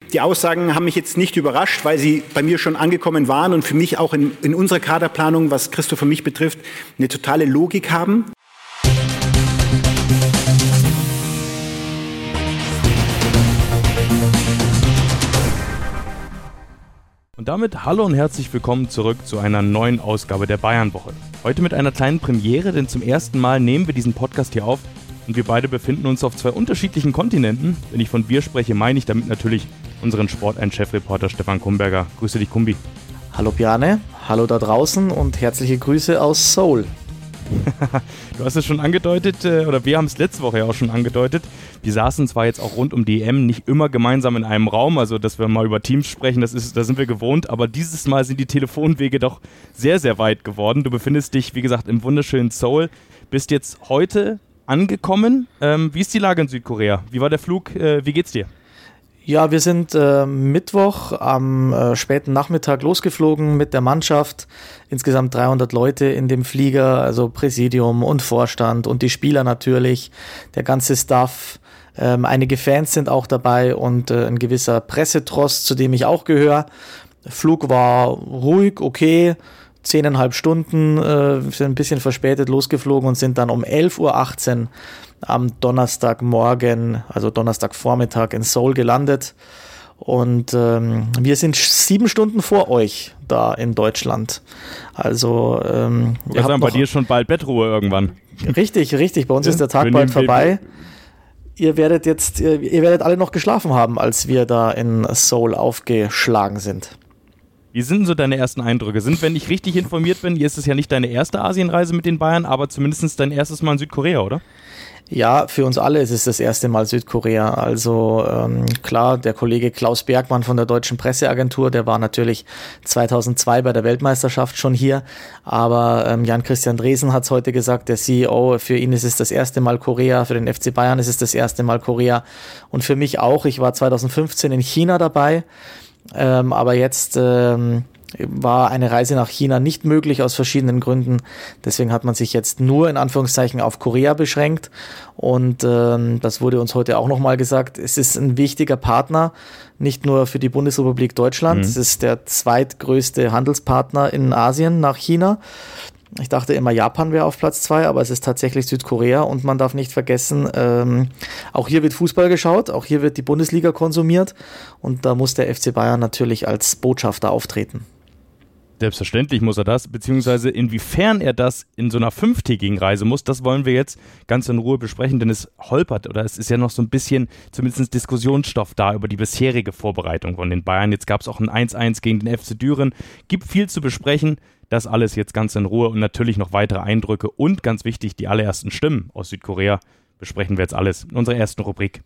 die Aussagen haben mich jetzt nicht überrascht, weil sie bei mir schon angekommen waren und für mich auch in unserer Kaderplanung, was Christoph und mich betrifft, eine totale Logik haben. Und damit hallo und herzlich willkommen zurück zu einer neuen Ausgabe der Bayernwoche. Heute mit einer kleinen Premiere, denn zum ersten Mal nehmen wir diesen Podcast hier auf und wir beide befinden uns auf zwei unterschiedlichen Kontinenten. Wenn ich von wir spreche, meine ich damit natürlich unseren Sport1-Chefreporter Stefan Kumberger. Grüße dich, Kumbi. Hallo Bjarne, hallo da draußen und herzliche Grüße aus Seoul. Du hast es schon angedeutet, oder wir haben es letzte Woche ja auch schon angedeutet. Wir saßen zwar jetzt auch rund um die EM nicht immer gemeinsam in einem Raum, also dass wir mal über Teams sprechen, da sind wir gewohnt, aber dieses Mal sind die Telefonwege doch sehr, sehr weit geworden. Du befindest dich, wie gesagt, im wunderschönen Seoul, bist jetzt heute angekommen. Wie ist die Lage in Südkorea? Wie war der Flug? Wie geht's dir? Ja, wir sind Mittwoch am späten Nachmittag losgeflogen mit der Mannschaft. Insgesamt 300 Leute in dem Flieger, also Präsidium und Vorstand und die Spieler natürlich, der ganze Staff. Einige Fans sind auch dabei und ein gewisser Pressetrost, zu dem ich auch gehöre. Der Flug war ruhig, okay, 10,5 Stunden, sind ein bisschen verspätet losgeflogen und sind dann um 11:18 Uhr am Donnerstagmorgen, also Donnerstagvormittag in Seoul gelandet. Und wir sind 7 Stunden vor euch da in Deutschland. Also wir haben bei dir schon bald Bettruhe irgendwann. Richtig. Bei uns ist der Tag bald vorbei. Ihr werdet alle noch geschlafen haben, als wir da in Seoul aufgeschlagen sind. Wie sind so deine ersten Eindrücke? Wenn ich richtig informiert bin, hier ist es ja nicht deine erste Asienreise mit den Bayern, aber zumindest dein erstes Mal in Südkorea, oder? Ja, für uns alle ist es das erste Mal Südkorea. Also klar, der Kollege Klaus Bergmann von der Deutschen Presseagentur, der war natürlich 2002 bei der Weltmeisterschaft schon hier. Aber Jan-Christian Dresen hat es heute gesagt, der CEO, für ihn ist es das erste Mal Korea, für den FC Bayern ist es das erste Mal Korea. Und für mich auch, ich war 2015 in China dabei, aber jetzt war eine Reise nach China nicht möglich aus verschiedenen Gründen. Deswegen hat man sich jetzt nur in Anführungszeichen auf Korea beschränkt. Und das wurde uns heute auch nochmal gesagt. Es ist ein wichtiger Partner, nicht nur für die Bundesrepublik Deutschland. Es ist der zweitgrößte Handelspartner in Asien nach China. Ich dachte immer, Japan wäre auf Platz 2, aber es ist tatsächlich Südkorea und man darf nicht vergessen, auch hier wird Fußball geschaut, auch hier wird die Bundesliga konsumiert und da muss der FC Bayern natürlich als Botschafter auftreten. Selbstverständlich muss er das, beziehungsweise inwiefern er das in so einer 5-tägigen Reise muss, das wollen wir jetzt ganz in Ruhe besprechen, denn es holpert oder es ist ja noch so ein bisschen zumindest Diskussionsstoff da über die bisherige Vorbereitung von den Bayern. Jetzt gab es auch ein 1:1 gegen den FC Düren, gibt viel zu besprechen, das alles jetzt ganz in Ruhe und natürlich noch weitere Eindrücke und ganz wichtig, die allerersten Stimmen aus Südkorea besprechen wir jetzt alles in unserer ersten Rubrik.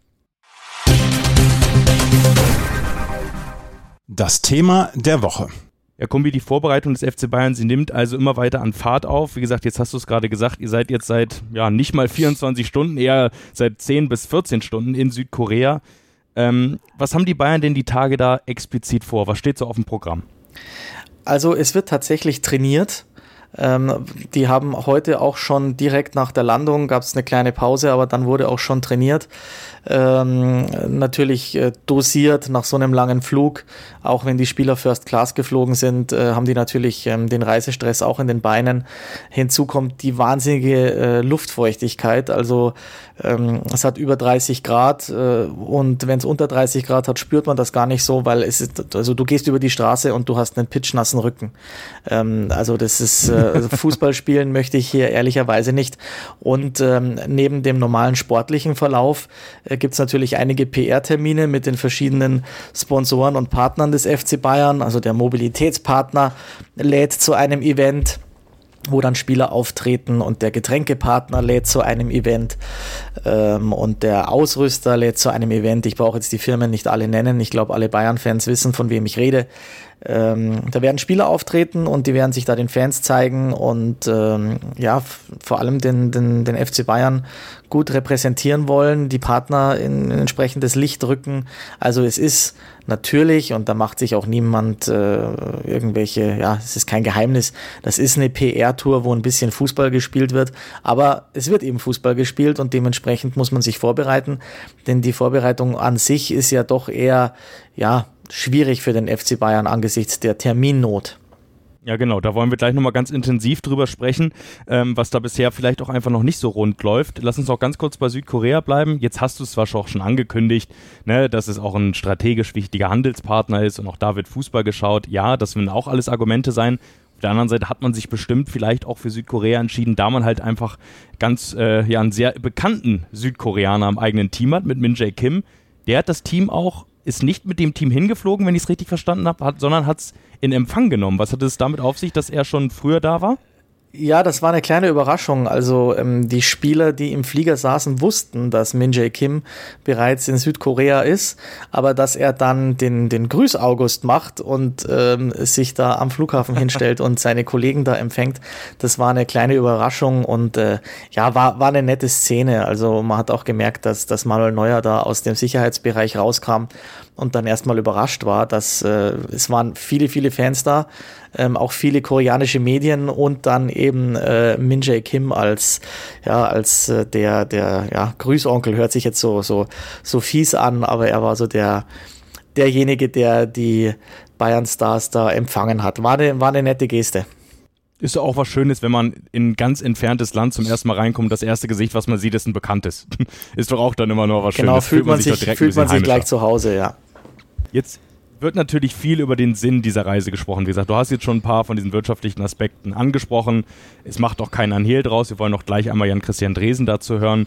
Das Thema der Woche. Ja, Kumbi, die Vorbereitung des FC Bayern, sie nimmt also immer weiter an Fahrt auf. Wie gesagt, jetzt hast du es gerade gesagt, ihr seid jetzt seit nicht mal 24 Stunden, eher seit 10 bis 14 Stunden in Südkorea. Was haben die Bayern denn die Tage da explizit vor? Was steht so auf dem Programm? Also es wird tatsächlich trainiert. Die haben heute auch schon direkt nach der Landung, gab es eine kleine Pause, aber dann wurde auch schon trainiert. Natürlich dosiert nach so einem langen Flug, auch wenn die Spieler First Class geflogen sind, haben die natürlich den Reisestress auch in den Beinen. Hinzu kommt die wahnsinnige Luftfeuchtigkeit, also es hat über 30 Grad und wenn es unter 30 Grad hat, spürt man das gar nicht so, weil also du gehst über die Straße und du hast einen pitschnassen Rücken. Also das ist Fußball spielen möchte ich hier ehrlicherweise nicht. Und neben dem normalen sportlichen Verlauf gibt es natürlich einige PR-Termine mit den verschiedenen Sponsoren und Partnern des FC Bayern. Also der Mobilitätspartner lädt zu einem Event, wo dann Spieler auftreten und der Getränkepartner lädt zu einem Event und der Ausrüster lädt zu einem Event. Ich brauche jetzt die Firmen nicht alle nennen. Ich glaube, alle Bayern-Fans wissen, von wem ich rede. Da werden Spieler auftreten und die werden sich da den Fans zeigen und vor allem den FC Bayern gut repräsentieren wollen, die Partner in entsprechendes Licht rücken. Also es ist natürlich, und da macht sich auch niemand es ist kein Geheimnis, das ist eine PR Ferntour, wo ein bisschen Fußball gespielt wird, aber es wird eben Fußball gespielt und dementsprechend muss man sich vorbereiten, denn die Vorbereitung an sich ist ja doch eher, schwierig für den FC Bayern angesichts der Terminnot. Ja, genau, da wollen wir gleich nochmal ganz intensiv drüber sprechen, was da bisher vielleicht auch einfach noch nicht so rund läuft. Lass uns auch ganz kurz bei Südkorea bleiben. Jetzt hast du es zwar schon angekündigt, ne, dass es auch ein strategisch wichtiger Handelspartner ist und auch da wird Fußball geschaut. Ja, das werden auch alles Argumente sein. Auf der anderen Seite hat man sich bestimmt vielleicht auch für Südkorea entschieden, da man halt einfach ganz einen sehr bekannten Südkoreaner im eigenen Team hat, mit Min Jae Kim. Der hat das Team auch, ist nicht mit dem Team hingeflogen, wenn ich es richtig verstanden habe, sondern hat es in Empfang genommen. Was hat es damit auf sich, dass er schon früher da war? Ja, das war eine kleine Überraschung. Also die Spieler, die im Flieger saßen, wussten, dass Min Jae Kim bereits in Südkorea ist, aber dass er dann den Grüß-August macht und sich da am Flughafen hinstellt und seine Kollegen da empfängt, das war eine kleine Überraschung und war eine nette Szene. Also man hat auch gemerkt, dass Manuel Neuer da aus dem Sicherheitsbereich rauskam und dann erstmal überrascht war, dass es waren viele, viele Fans da, auch viele koreanische Medien und dann eben Min Jae Kim als der Grüßonkel, hört sich jetzt so fies an, aber er war so derjenige, der die Bayern-Stars da empfangen hat. War eine nette Geste. Ist ja auch was Schönes, wenn man in ein ganz entferntes Land zum ersten Mal reinkommt, das erste Gesicht, was man sieht, ist ein bekanntes. Ist doch auch dann immer noch was Schönes. Genau, fühlt man sich gleich zu Hause, ja. Jetzt wird natürlich viel über den Sinn dieser Reise gesprochen. Wie gesagt, du hast jetzt schon ein paar von diesen wirtschaftlichen Aspekten angesprochen. Es macht auch keinen Hehl draus. Wir wollen auch gleich einmal Jan-Christian Dresen dazu hören.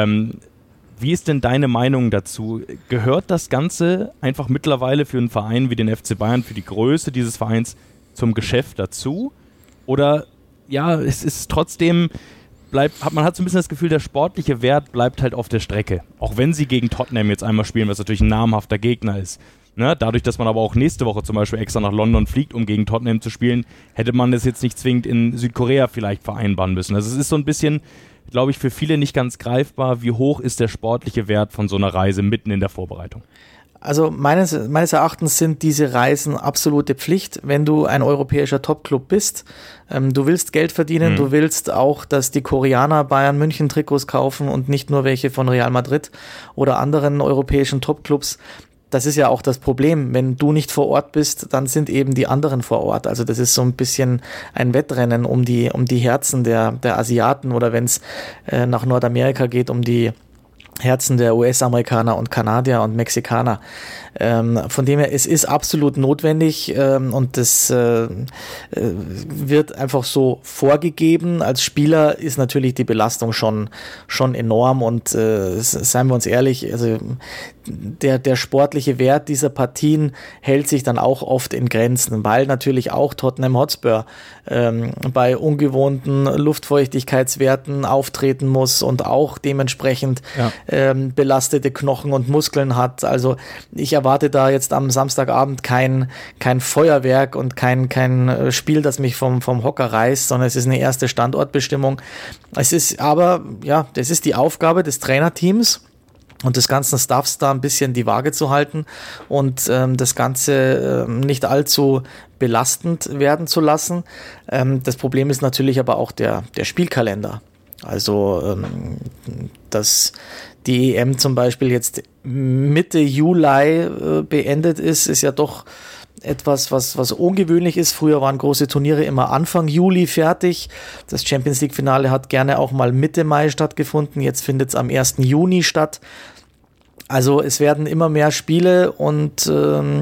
Wie ist denn deine Meinung dazu? Gehört das Ganze einfach mittlerweile für einen Verein wie den FC Bayern, für die Größe dieses Vereins zum Geschäft dazu? Oder es ist trotzdem, man hat so ein bisschen das Gefühl, der sportliche Wert bleibt halt auf der Strecke. Auch wenn sie gegen Tottenham jetzt einmal spielen, was natürlich ein namhafter Gegner ist. Ne? Dadurch, dass man aber auch nächste Woche zum Beispiel extra nach London fliegt, um gegen Tottenham zu spielen, hätte man das jetzt nicht zwingend in Südkorea vielleicht vereinbaren müssen. Also es ist so ein bisschen, glaube ich, für viele nicht ganz greifbar, wie hoch ist der sportliche Wert von so einer Reise mitten in der Vorbereitung. Also meines Erachtens sind diese Reisen absolute Pflicht, wenn du ein europäischer Topclub bist. Du willst Geld verdienen, du willst auch, dass die Koreaner Bayern München Trikots kaufen und nicht nur welche von Real Madrid oder anderen europäischen Topclubs. Das ist ja auch das Problem. Wenn du nicht vor Ort bist, dann sind eben die anderen vor Ort. Also das ist so ein bisschen ein Wettrennen um die Herzen der Asiaten oder wenn es nach Nordamerika geht, um die Herzen der US-Amerikaner und Kanadier und Mexikaner. Von dem her, es ist absolut notwendig und das wird einfach so vorgegeben. Als Spieler ist natürlich die Belastung schon enorm und seien wir uns ehrlich, also der sportliche Wert dieser Partien hält sich dann auch oft in Grenzen, weil natürlich auch Tottenham Hotspur bei ungewohnten Luftfeuchtigkeitswerten auftreten muss und auch dementsprechend belastete Knochen und Muskeln hat. Also ich erwarte da jetzt am Samstagabend kein Feuerwerk und kein Spiel, das mich vom Hocker reißt, sondern es ist eine erste Standortbestimmung. Es ist aber, das ist die Aufgabe des Trainerteams und des ganzen Staffs, da ein bisschen die Waage zu halten und das Ganze nicht allzu belastend werden zu lassen. Das Problem ist natürlich aber auch der Spielkalender. Also dass die EM zum Beispiel jetzt Mitte Juli beendet ist ja doch etwas, was ungewöhnlich ist. Früher waren große Turniere immer Anfang Juli fertig. Das Champions-League-Finale hat gerne auch mal Mitte Mai stattgefunden. Jetzt findet es am 1. Juni statt. Also es werden immer mehr Spiele und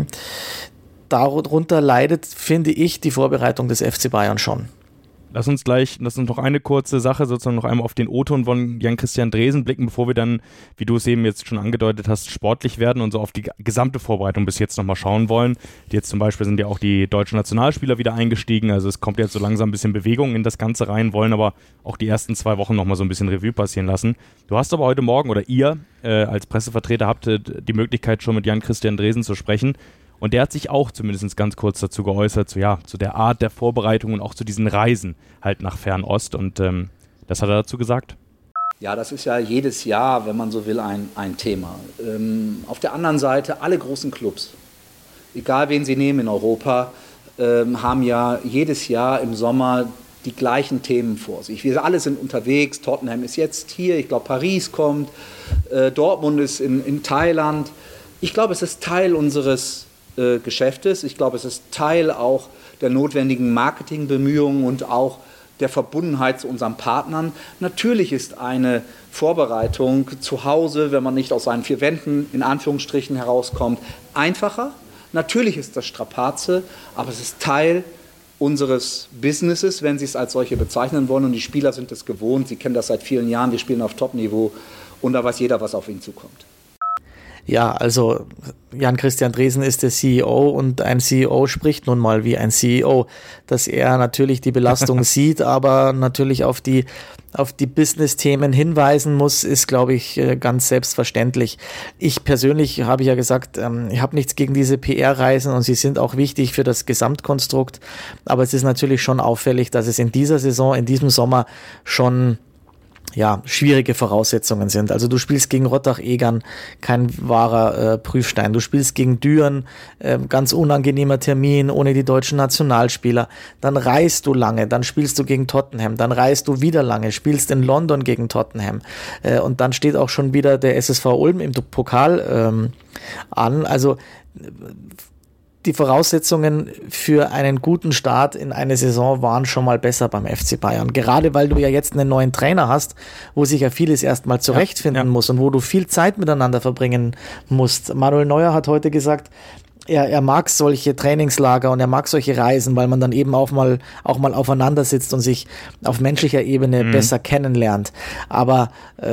darunter leidet, finde ich, die Vorbereitung des FC Bayern schon. Lass uns noch eine kurze Sache sozusagen noch einmal auf den O-Ton von Jan-Christian Dresen blicken, bevor wir dann, wie du es eben jetzt schon angedeutet hast, sportlich werden und so auf die gesamte Vorbereitung bis jetzt nochmal schauen wollen. Jetzt zum Beispiel sind ja auch die deutschen Nationalspieler wieder eingestiegen, also es kommt jetzt so langsam ein bisschen Bewegung in das Ganze rein, wollen aber auch die ersten 2 Wochen nochmal so ein bisschen Revue passieren lassen. Du hast aber heute Morgen, oder ihr als Pressevertreter habt die Möglichkeit schon mit Jan-Christian Dresen zu sprechen. Und der hat sich auch zumindest ganz kurz dazu geäußert, zu der Art der Vorbereitung und auch zu diesen Reisen halt nach Fernost. Und das hat er dazu gesagt. Ja, das ist ja jedes Jahr, wenn man so will, ein Thema. Auf der anderen Seite, alle großen Clubs, egal wen sie nehmen in Europa, haben ja jedes Jahr im Sommer die gleichen Themen vor sich. Wir alle sind unterwegs, Tottenham ist jetzt hier, ich glaube Paris kommt, Dortmund ist in Thailand. Ich glaube, es ist Teil unseres Geschäftes, ich glaube, es ist Teil auch der notwendigen Marketingbemühungen und auch der Verbundenheit zu unseren Partnern. Natürlich ist eine Vorbereitung zu Hause, wenn man nicht aus seinen 4 Wänden in Anführungsstrichen herauskommt, einfacher. Natürlich ist das Strapaze, aber es ist Teil unseres Businesses, wenn Sie es als solche bezeichnen wollen. Und die Spieler sind es gewohnt, sie kennen das seit vielen Jahren, wir spielen auf Top-Niveau und da weiß jeder, was auf ihn zukommt. Ja, also Jan-Christian Dresen ist der CEO und ein CEO spricht nun mal wie ein CEO, dass er natürlich die Belastung sieht, aber natürlich auf die Business-Themen hinweisen muss, ist, glaube ich, ganz selbstverständlich. Ich persönlich, habe ja gesagt, ich habe nichts gegen diese PR-Reisen und sie sind auch wichtig für das Gesamtkonstrukt, aber es ist natürlich schon auffällig, dass es in dieser Saison, in diesem Sommer schon schwierige Voraussetzungen sind. Also du spielst gegen Rottach-Egern, kein wahrer Prüfstein. Du spielst gegen Düren, ganz unangenehmer Termin, ohne die deutschen Nationalspieler. Dann reist du lange, dann spielst du gegen Tottenham, dann reist du wieder lange, spielst in London gegen Tottenham. Und dann steht auch schon wieder der SSV Ulm im Pokal an. Also die Voraussetzungen für einen guten Start in eine Saison waren schon mal besser beim FC Bayern. Gerade weil du ja jetzt einen neuen Trainer hast, wo sich ja vieles erstmal zurechtfinden muss und wo du viel Zeit miteinander verbringen musst. Manuel Neuer hat heute gesagt, er mag solche Trainingslager und er mag solche Reisen, weil man dann eben auch mal aufeinander sitzt und sich auf menschlicher Ebene besser kennenlernt. Aber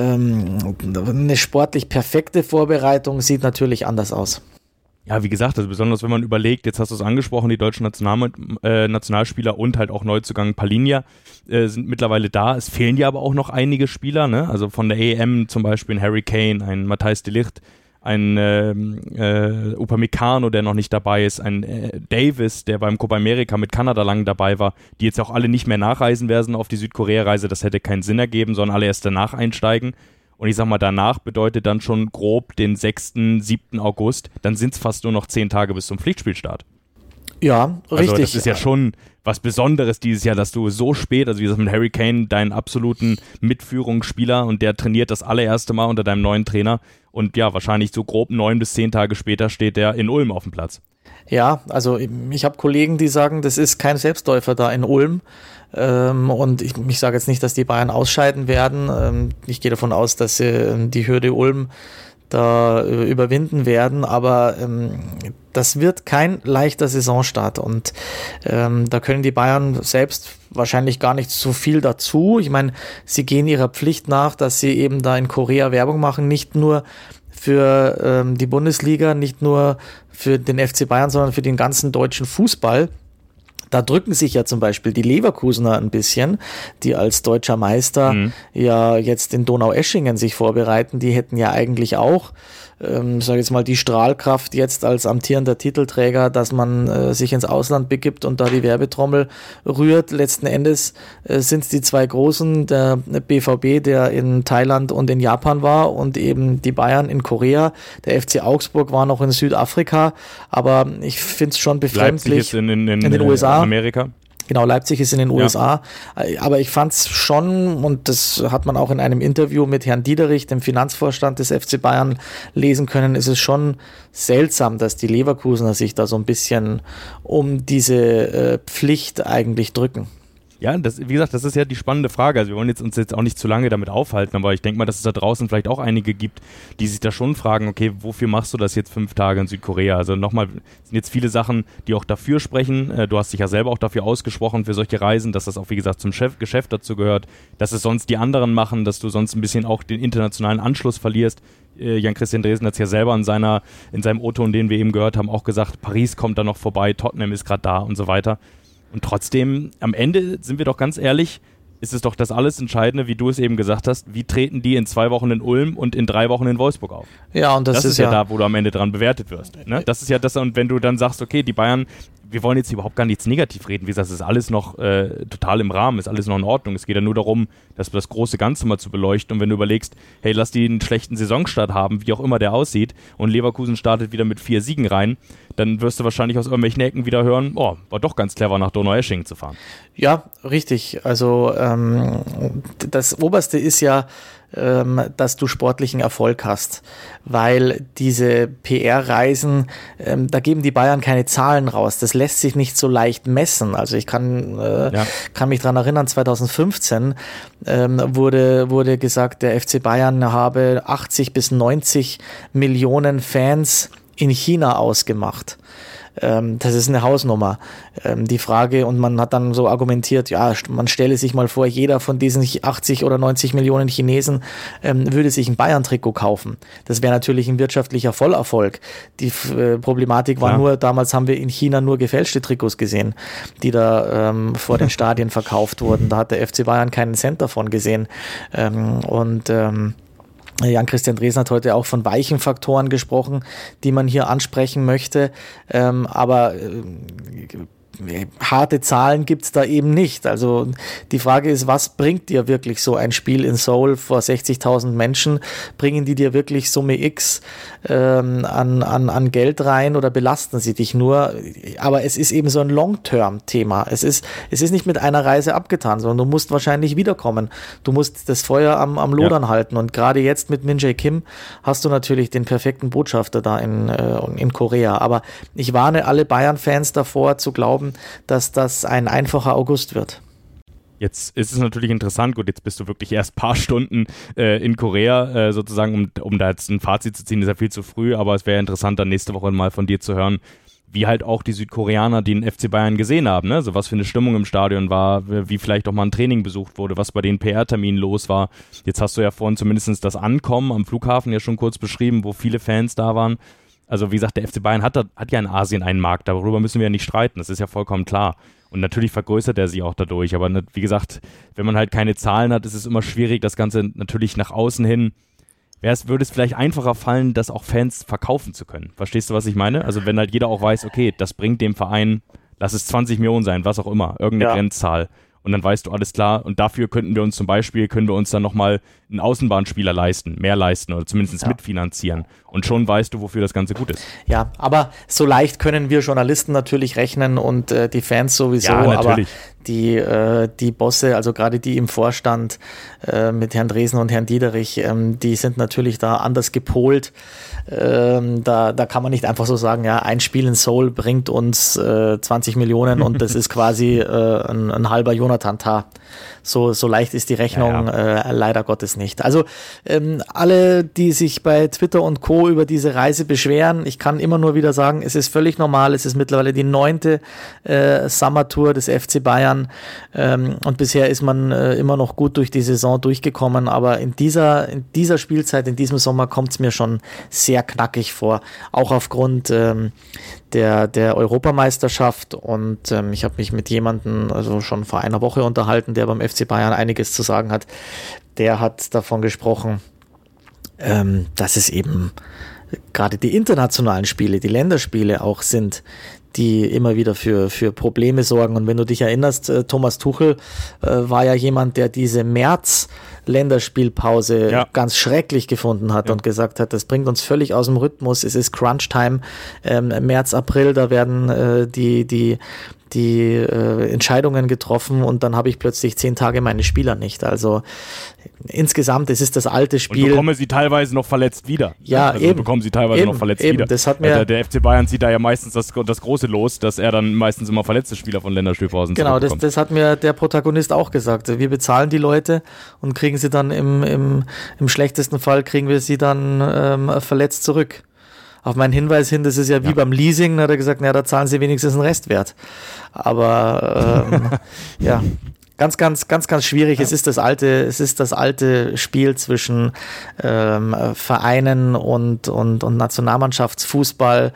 eine sportlich perfekte Vorbereitung sieht natürlich anders aus. Ja, wie gesagt, also besonders wenn man überlegt, jetzt hast du es angesprochen, die deutschen Nationalspieler und halt auch Neuzugang Palhinha sind mittlerweile da. Es fehlen ja aber auch noch einige Spieler, ne? Also von der EM zum Beispiel ein Harry Kane, ein Matthijs de Ligt, ein Upamecano, der noch nicht dabei ist, ein Davis, der beim Copa America mit Kanada lang dabei war, die jetzt auch alle nicht mehr nachreisen werden auf die Südkorea-Reise. Das hätte keinen Sinn ergeben, sondern alle erst danach einsteigen. Und ich sag mal, danach bedeutet dann schon grob den 6., 7. August, dann sind es fast nur noch 10 Tage bis zum Pflichtspielstart. Ja, richtig. Also das ist ja schon was Besonderes dieses Jahr, dass du so spät, also wie gesagt mit Harry Kane, deinen absoluten Mitführungsspieler und der trainiert das allererste Mal unter deinem neuen Trainer und ja, wahrscheinlich so grob 9 bis 10 Tage später steht der in Ulm auf dem Platz. Ja, also ich habe Kollegen, die sagen, das ist kein Selbstläufer da in Ulm. Und ich sage jetzt nicht, dass die Bayern ausscheiden werden. Ich gehe davon aus, dass sie die Hürde Ulm da überwinden werden, aber das wird kein leichter Saisonstart und da können die Bayern selbst wahrscheinlich gar nicht so viel dazu. Ich meine, sie gehen ihrer Pflicht nach, dass sie eben da in Korea Werbung machen, nicht nur für die Bundesliga, nicht nur für den FC Bayern, sondern für den ganzen deutschen Fußball. Da drücken sich ja zum Beispiel die Leverkusener ein bisschen, die als deutscher Meister ja jetzt in Donaueschingen sich vorbereiten. Die hätten ja eigentlich auch, sage jetzt mal, die Strahlkraft jetzt als amtierender Titelträger, dass man sich ins Ausland begibt und da die Werbetrommel rührt. Letzten Endes sind es die 2 Großen, der BVB, der in Thailand und in Japan war und eben die Bayern in Korea. Der FC Augsburg war noch in Südafrika, aber ich finde es schon befremdlich. Leipzig ist in den USA. Amerika. Genau, Leipzig ist in den USA, aber ich fand es schon, und das hat man auch in einem Interview mit Herrn Diederich, dem Finanzvorstand des FC Bayern, lesen können, ist es schon seltsam, dass die Leverkusener sich da so ein bisschen um diese Pflicht eigentlich drücken. Ja, wie gesagt, das ist ja die spannende Frage. Also wir wollen uns jetzt auch nicht zu lange damit aufhalten, aber ich denke mal, dass es da draußen vielleicht auch einige gibt, die sich da schon fragen, okay, wofür machst du das jetzt 5 Tage in Südkorea? Also nochmal, sind jetzt viele Sachen, die auch dafür sprechen. Du hast dich ja selber auch dafür ausgesprochen für solche Reisen, dass das auch, wie gesagt, zum Geschäft dazu gehört, dass es sonst die anderen machen, dass du sonst ein bisschen auch den internationalen Anschluss verlierst. Jan-Christian Dresen hat es ja selber in seinem O-Ton, den wir eben gehört haben, auch gesagt, Paris kommt da noch vorbei, Tottenham ist gerade da und so weiter. Und trotzdem, am Ende, sind wir doch ganz ehrlich, ist es doch das alles Entscheidende, wie du es eben gesagt hast, wie treten die in 2 Wochen in Ulm und in 3 Wochen in Wolfsburg auf? Ja, und das ist ja da, wo du am Ende dran bewertet wirst. Ne? Das ist ja das, und wenn du dann sagst, okay, die Bayern wir wollen jetzt überhaupt gar nichts negativ reden. Wie gesagt, es ist alles noch total im Rahmen, ist alles noch in Ordnung. Es geht ja nur darum, das große Ganze mal zu beleuchten. Und wenn du überlegst, hey, lass die einen schlechten Saisonstart haben, wie auch immer der aussieht, und Leverkusen startet wieder mit 4 Siegen rein, dann wirst du wahrscheinlich aus irgendwelchen Ecken wieder hören, war doch ganz clever, nach Donaueschingen zu fahren. Ja, richtig. Also das Oberste ist ja, dass du sportlichen Erfolg hast, weil diese PR-Reisen, da geben die Bayern keine Zahlen raus. Das lässt sich nicht so leicht messen. Also ich kann mich daran erinnern, 2015 wurde gesagt, der FC Bayern habe 80 bis 90 Millionen Fans in China ausgemacht. Das ist eine Hausnummer. Die Frage, und man hat dann so argumentiert, ja, man stelle sich mal vor, jeder von diesen 80 oder 90 Millionen Chinesen würde sich ein Bayern-Trikot kaufen. Das wäre natürlich ein wirtschaftlicher Vollerfolg. Die Problematik war nur, damals haben wir in China nur gefälschte Trikots gesehen, die da vor den Stadien verkauft wurden. Da hat der FC Bayern keinen Cent davon gesehen. Jan-Christian Dresner hat heute auch von weichen Faktoren gesprochen, die man hier ansprechen möchte, aber harte Zahlen gibt's da eben nicht. Also die Frage ist, was bringt dir wirklich so ein Spiel in Seoul vor 60.000 Menschen? Bringen die dir wirklich Summe X an Geld rein oder belasten sie dich nur? Aber es ist eben so ein Long-Term-Thema. Es ist nicht mit einer Reise abgetan, sondern du musst wahrscheinlich wiederkommen. Du musst das Feuer am Lodern halten. Und gerade jetzt mit Min Jae Kim hast du natürlich den perfekten Botschafter da in Korea. Aber ich warne alle Bayern-Fans davor zu glauben, dass das ein einfacher August wird. Jetzt ist es natürlich interessant, gut, jetzt bist du wirklich erst ein paar Stunden in Korea sozusagen, um da jetzt ein Fazit zu ziehen, ist ja viel zu früh, aber es wäre interessant, dann nächste Woche mal von dir zu hören, wie halt auch die Südkoreaner den FC Bayern gesehen haben, ne? Also was für eine Stimmung im Stadion war, wie vielleicht auch mal ein Training besucht wurde, was bei den PR-Terminen los war. Jetzt hast du ja vorhin zumindest das Ankommen am Flughafen ja schon kurz beschrieben, wo viele Fans da waren. Also wie gesagt, der FC Bayern hat ja in Asien einen Markt, darüber müssen wir ja nicht streiten, das ist ja vollkommen klar. Und natürlich vergrößert er sich auch dadurch, aber wie gesagt, wenn man halt keine Zahlen hat, ist es immer schwierig, das Ganze natürlich nach außen hin, würde es vielleicht einfacher fallen, das auch Fans verkaufen zu können. Verstehst du, was ich meine? Also wenn halt jeder auch weiß, okay, das bringt dem Verein, lass es 20 Millionen sein, was auch immer, irgendeine Grenzzahl. Und dann weißt du, alles klar, und dafür können wir uns dann nochmal einen Außenbahnspieler mehr leisten oder zumindest mitfinanzieren. Und schon weißt du, wofür das Ganze gut ist. Ja, aber so leicht können wir Journalisten natürlich rechnen und die Fans sowieso, aber die Bosse, also gerade die im Vorstand mit Herrn Dresner und Herrn Diederich, die sind natürlich da anders gepolt. Da kann man nicht einfach so sagen, ja, ein Spiel in Seoul bringt uns 20 Millionen und das ist quasi ein halber Jonathan Tah. So leicht ist die Rechnung leider Gottes nicht. Also alle, die sich bei Twitter und Co. über diese Reise beschweren, ich kann immer nur wieder sagen, es ist völlig normal, es ist mittlerweile die 9. Summer-Tour des FC Bayern und bisher ist man immer noch gut durch die Saison durchgekommen, aber in dieser Spielzeit, in diesem Sommer kommt es mir schon sehr knackig vor, auch aufgrund der Europameisterschaft und ich habe mich mit jemandem also schon vor einer Woche unterhalten, der beim FC Bayern einiges zu sagen hat. Der hat davon gesprochen, dass es eben gerade die internationalen Spiele, die Länderspiele auch sind, die immer wieder für Probleme sorgen. Und wenn du dich erinnerst, Thomas Tuchel war ja jemand, der diese März-Länderspielpause ganz schrecklich gefunden hat und gesagt hat, das bringt uns völlig aus dem Rhythmus, es ist Crunch-Time, März, April, da werden die Entscheidungen getroffen und dann habe ich plötzlich 10 Tage meine Spieler nicht. Also insgesamt, es ist das alte Spiel. Und bekomme sie teilweise noch verletzt wieder. Ja, also eben. Bekommen sie teilweise noch verletzt wieder. Das hat mir der FC Bayern zieht da ja meistens das große Los, dass er dann meistens immer verletzte Spieler von Länderspielpausen zurückbekommt. Genau, das hat mir der Protagonist auch gesagt. Wir bezahlen die Leute und kriegen sie dann im schlechtesten Fall kriegen wir sie dann verletzt zurück. Auf meinen Hinweis hin, das ist ja wie beim Leasing, hat er gesagt, da zahlen sie wenigstens einen Restwert. Aber ganz, ganz, ganz, ganz schwierig. Ja. Es ist das alte Spiel zwischen Vereinen und Nationalmannschaftsfußball.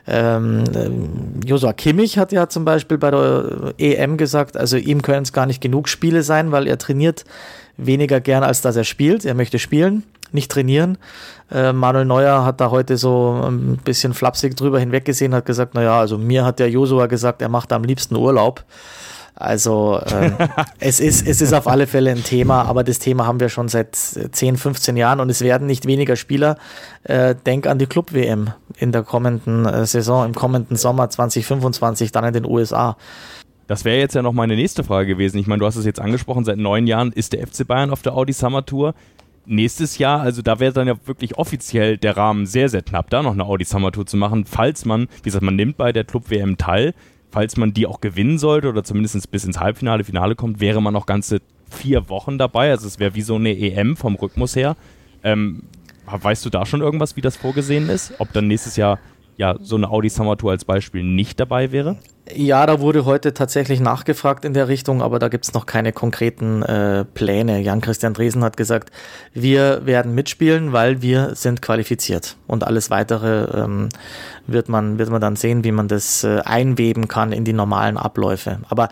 Joshua Kimmich hat ja zum Beispiel bei der EM gesagt, also ihm können es gar nicht genug Spiele sein, weil er trainiert weniger gern, als dass er spielt. Er möchte spielen. nicht trainieren. Manuel Neuer hat da heute so ein bisschen flapsig drüber hinweggesehen, hat gesagt, naja, also mir hat der Josua gesagt, er macht am liebsten Urlaub. Also es ist auf alle Fälle ein Thema, aber das Thema haben wir schon seit 10, 15 Jahren und es werden nicht weniger Spieler. Denk an die Club-WM in der kommenden Saison, im kommenden Sommer 2025, dann in den USA. Das wäre jetzt ja noch meine nächste Frage gewesen. Ich meine, du hast es jetzt angesprochen, seit 9 Jahren ist der FC Bayern auf der Audi Summer Tour. Nächstes Jahr, also da wäre dann ja wirklich offiziell der Rahmen sehr, sehr knapp, da noch eine Audi Summer Tour zu machen, falls man, wie gesagt, man nimmt bei der Club-WM teil, falls man die auch gewinnen sollte oder zumindest bis ins Halbfinale, Finale kommt, wäre man noch ganze 4 Wochen dabei. Also es wäre wie so eine EM vom Rhythmus her. Weißt du da schon irgendwas, wie das vorgesehen ist? Ob dann nächstes Jahr ja so eine Audi Summer Tour als Beispiel nicht dabei wäre? Ja, da wurde heute tatsächlich nachgefragt in der Richtung, aber da gibt es noch keine konkreten Pläne. Jan-Christian Dresen hat gesagt, wir werden mitspielen, weil wir sind qualifiziert. Und alles Weitere wird man dann sehen, wie man das einweben kann in die normalen Abläufe. Aber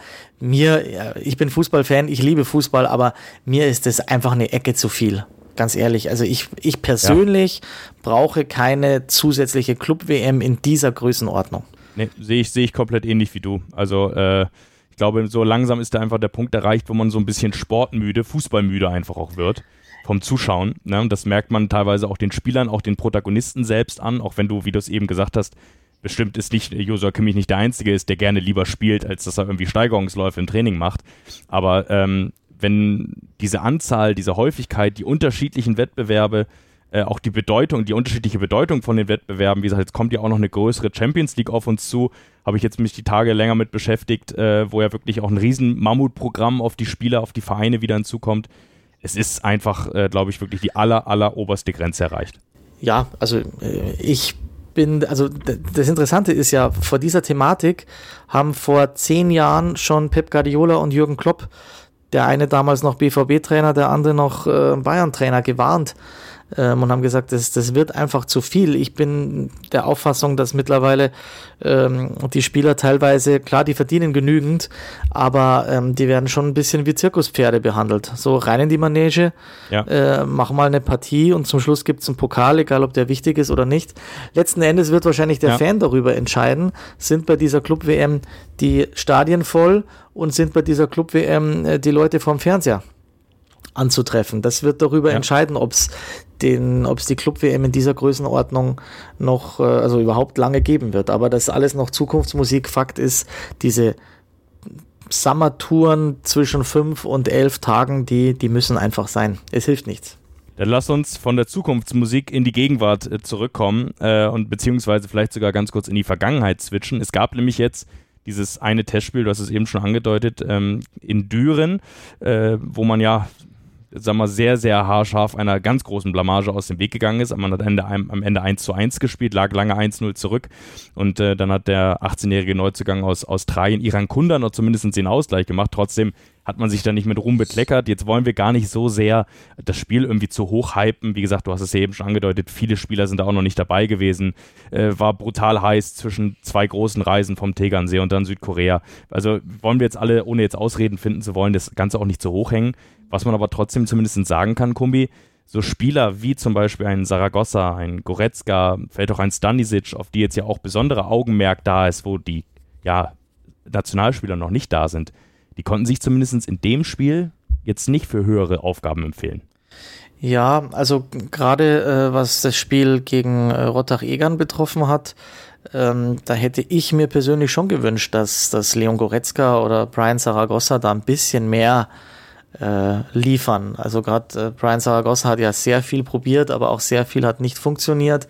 ich bin Fußballfan, ich liebe Fußball, aber mir ist das einfach eine Ecke zu viel. Ganz ehrlich, also ich persönlich brauche keine zusätzliche Club-WM in dieser Größenordnung. Nee, sehe ich komplett ähnlich wie du. Also ich glaube, so langsam ist da einfach der Punkt erreicht, wo man so ein bisschen sportmüde, fußballmüde einfach auch wird vom Zuschauen. Ne? Und das merkt man teilweise auch den Spielern, auch den Protagonisten selbst an, auch wenn du, wie du es eben gesagt hast, bestimmt ist nicht Joshua Kimmich nicht der Einzige ist, der gerne lieber spielt, als dass er irgendwie Steigerungsläufe im Training macht. Aber wenn diese Anzahl, diese Häufigkeit, die unterschiedlichen Wettbewerbe, auch die unterschiedliche Bedeutung von den Wettbewerben, wie gesagt, jetzt kommt ja auch noch eine größere Champions League auf uns zu, habe ich jetzt mich die Tage länger mit beschäftigt, wo ja wirklich auch ein riesen Mammutprogramm auf die Spieler, auf die Vereine wieder hinzukommt. Es ist einfach, glaube ich, wirklich die aller oberste Grenze erreicht. Ja, also das Interessante ist ja, vor dieser Thematik haben vor 10 Jahren schon Pep Guardiola und Jürgen Klopp, der eine damals noch BVB-Trainer, der andere noch Bayern-Trainer, gewarnt und haben gesagt, das wird einfach zu viel. Ich bin der Auffassung, dass mittlerweile die Spieler teilweise, klar, die verdienen genügend, aber die werden schon ein bisschen wie Zirkuspferde behandelt. So rein in die Manege, mach mal eine Partie und zum Schluss gibt es einen Pokal, egal ob der wichtig ist oder nicht. Letzten Endes wird wahrscheinlich der Fan darüber entscheiden, sind bei dieser Club-WM die Stadien voll und sind bei dieser Club-WM die Leute vorm Fernseher anzutreffen. Das wird darüber entscheiden, ob es die Club-WM in dieser Größenordnung noch überhaupt lange geben wird. Aber das ist alles noch Zukunftsmusik. Fakt ist, diese Summer-Touren zwischen 5 und 11 Tagen, die müssen einfach sein. Es hilft nichts. Dann lass uns von der Zukunftsmusik in die Gegenwart zurückkommen und beziehungsweise vielleicht sogar ganz kurz in die Vergangenheit switchen. Es gab nämlich jetzt dieses eine Testspiel, du hast es eben schon angedeutet, in Düren, wo man ja, sagen wir, sehr, sehr haarscharf einer ganz großen Blamage aus dem Weg gegangen ist. Man hat am Ende 1:1 gespielt, lag lange 1:0 zurück und dann hat der 18-jährige Neuzugang aus Australien, Iran Kunda, noch zumindest den Ausgleich gemacht. Trotzdem hat man sich da nicht mit Ruhm bekleckert. Jetzt wollen wir gar nicht so sehr das Spiel irgendwie zu hoch hypen. Wie gesagt, du hast es ja eben schon angedeutet, viele Spieler sind da auch noch nicht dabei gewesen. War brutal heiß zwischen 2 großen Reisen vom Tegernsee und dann Südkorea. Also wollen wir jetzt alle, ohne jetzt Ausreden finden zu wollen, das Ganze auch nicht zu hoch hängen. Was man aber trotzdem zumindest sagen kann, Kumbi, so Spieler wie zum Beispiel ein Zaragoza, ein Goretzka, vielleicht auch ein Stanisic, auf die jetzt ja auch besondere Augenmerk da ist, wo die Nationalspieler noch nicht da sind, die konnten sich zumindest in dem Spiel jetzt nicht für höhere Aufgaben empfehlen. Ja, also gerade was das Spiel gegen Rottach-Egern betroffen hat, da hätte ich mir persönlich schon gewünscht, dass Leon Goretzka oder Brian Zaragoza da ein bisschen mehr liefern. Also gerade Brian Zaragoza hat ja sehr viel probiert, aber auch sehr viel hat nicht funktioniert.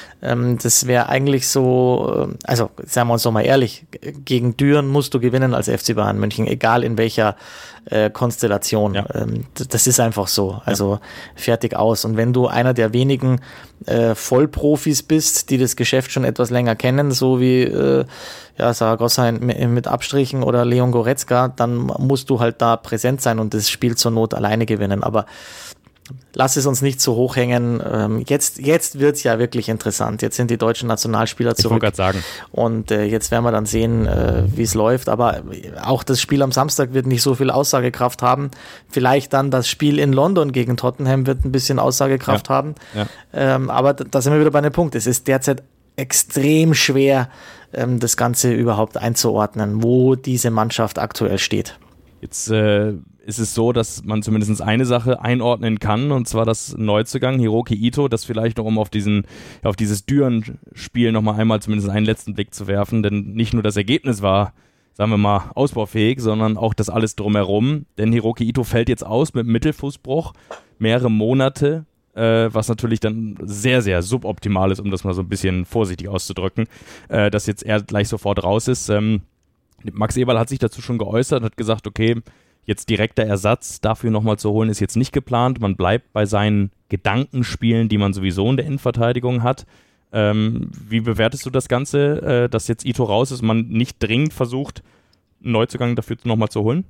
Das wäre eigentlich so, also sagen wir uns doch mal ehrlich, gegen Düren musst du gewinnen als FC Bayern München, egal in welcher Konstellation. Ja. Das ist einfach so, also fertig aus. Und wenn du einer der wenigen Vollprofis bist, die das Geschäft schon etwas länger kennen, so wie Zaragoza mit Abstrichen oder Leon Goretzka, dann musst du halt da präsent sein und das Spiel zur Not alleine gewinnen. Aber lass es uns nicht so hoch hängen. Jetzt wird es ja wirklich interessant. Jetzt sind die deutschen Nationalspieler zurück. Ich wollte gerade sagen. Und jetzt werden wir dann sehen, wie es läuft. Aber auch das Spiel am Samstag wird nicht so viel Aussagekraft haben. Vielleicht dann das Spiel in London gegen Tottenham wird ein bisschen Aussagekraft haben. Ja. Aber da sind wir wieder bei einem Punkt. Es ist derzeit extrem schwer, das Ganze überhaupt einzuordnen, wo diese Mannschaft aktuell steht. Jetzt ist es so, dass man zumindest eine Sache einordnen kann, und zwar das Neuzugang Hiroki Ito, das vielleicht noch, um auf dieses Düren-Spiel nochmal einmal zumindest einen letzten Blick zu werfen, denn nicht nur das Ergebnis war, sagen wir mal, ausbaufähig, sondern auch das alles drumherum, denn Hiroki Ito fällt jetzt aus mit einem Mittelfußbruch, mehrere Monate, was natürlich dann sehr, sehr suboptimal ist, um das mal so ein bisschen vorsichtig auszudrücken, dass jetzt er gleich sofort raus ist. Max Eberl hat sich dazu schon geäußert, hat gesagt, okay, jetzt direkter Ersatz dafür nochmal zu holen, ist jetzt nicht geplant. Man bleibt bei seinen Gedankenspielen, die man sowieso in der Innenverteidigung hat. Wie bewertest du das Ganze, dass jetzt Ito raus ist und man nicht dringend versucht, einen Neuzugang dafür nochmal zu holen?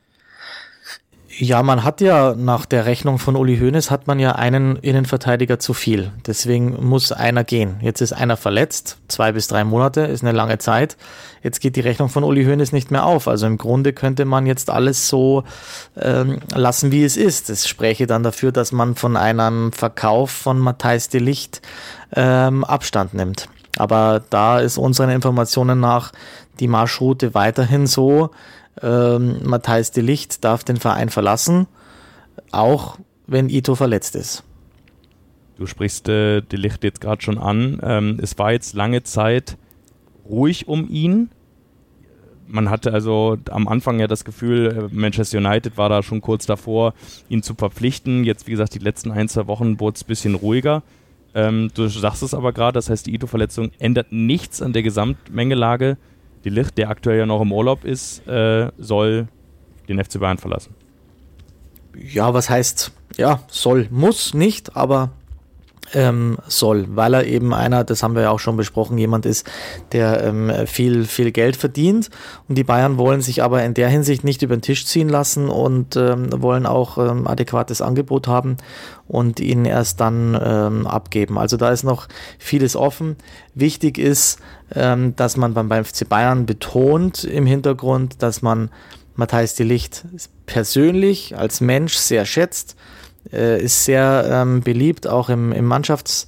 Ja, man hat ja nach der Rechnung von Uli Hoeneß hat man ja einen Innenverteidiger zu viel. Deswegen muss einer gehen. Jetzt ist einer verletzt, 2 bis 3 Monate, ist eine lange Zeit. Jetzt geht die Rechnung von Uli Hoeneß nicht mehr auf. Also im Grunde könnte man jetzt alles so lassen, wie es ist. Das spräche dann dafür, dass man von einem Verkauf von Matthijs de Ligt Abstand nimmt. Aber da ist unseren Informationen nach die Marschroute weiterhin so, Matthijs de Ligt darf den Verein verlassen, auch wenn Ito verletzt ist. Du sprichst de Ligt jetzt gerade schon an. Es war jetzt lange Zeit ruhig um ihn. Man hatte also am Anfang ja das Gefühl, Manchester United war da schon kurz davor, ihn zu verpflichten. Jetzt, wie gesagt, die letzten 1-2 Wochen wurde es ein bisschen ruhiger. Du sagst es aber gerade, das heißt, die Ito-Verletzung ändert nichts an der Gesamtmengelage. De Ligt, der aktuell ja noch im Urlaub ist, soll den FC Bayern verlassen. Ja, was heißt, ja, soll, muss nicht, aber soll, weil er eben einer, das haben wir ja auch schon besprochen, jemand ist, der viel Geld verdient, und die Bayern wollen sich aber in der Hinsicht nicht über den Tisch ziehen lassen und wollen auch adäquates Angebot haben und ihn erst dann abgeben. Also da ist noch vieles offen. Wichtig ist, dass man beim FC Bayern betont im Hintergrund, dass man Matthijs de Ligt persönlich als Mensch sehr schätzt, ist sehr beliebt, auch im Mannschaftskreis.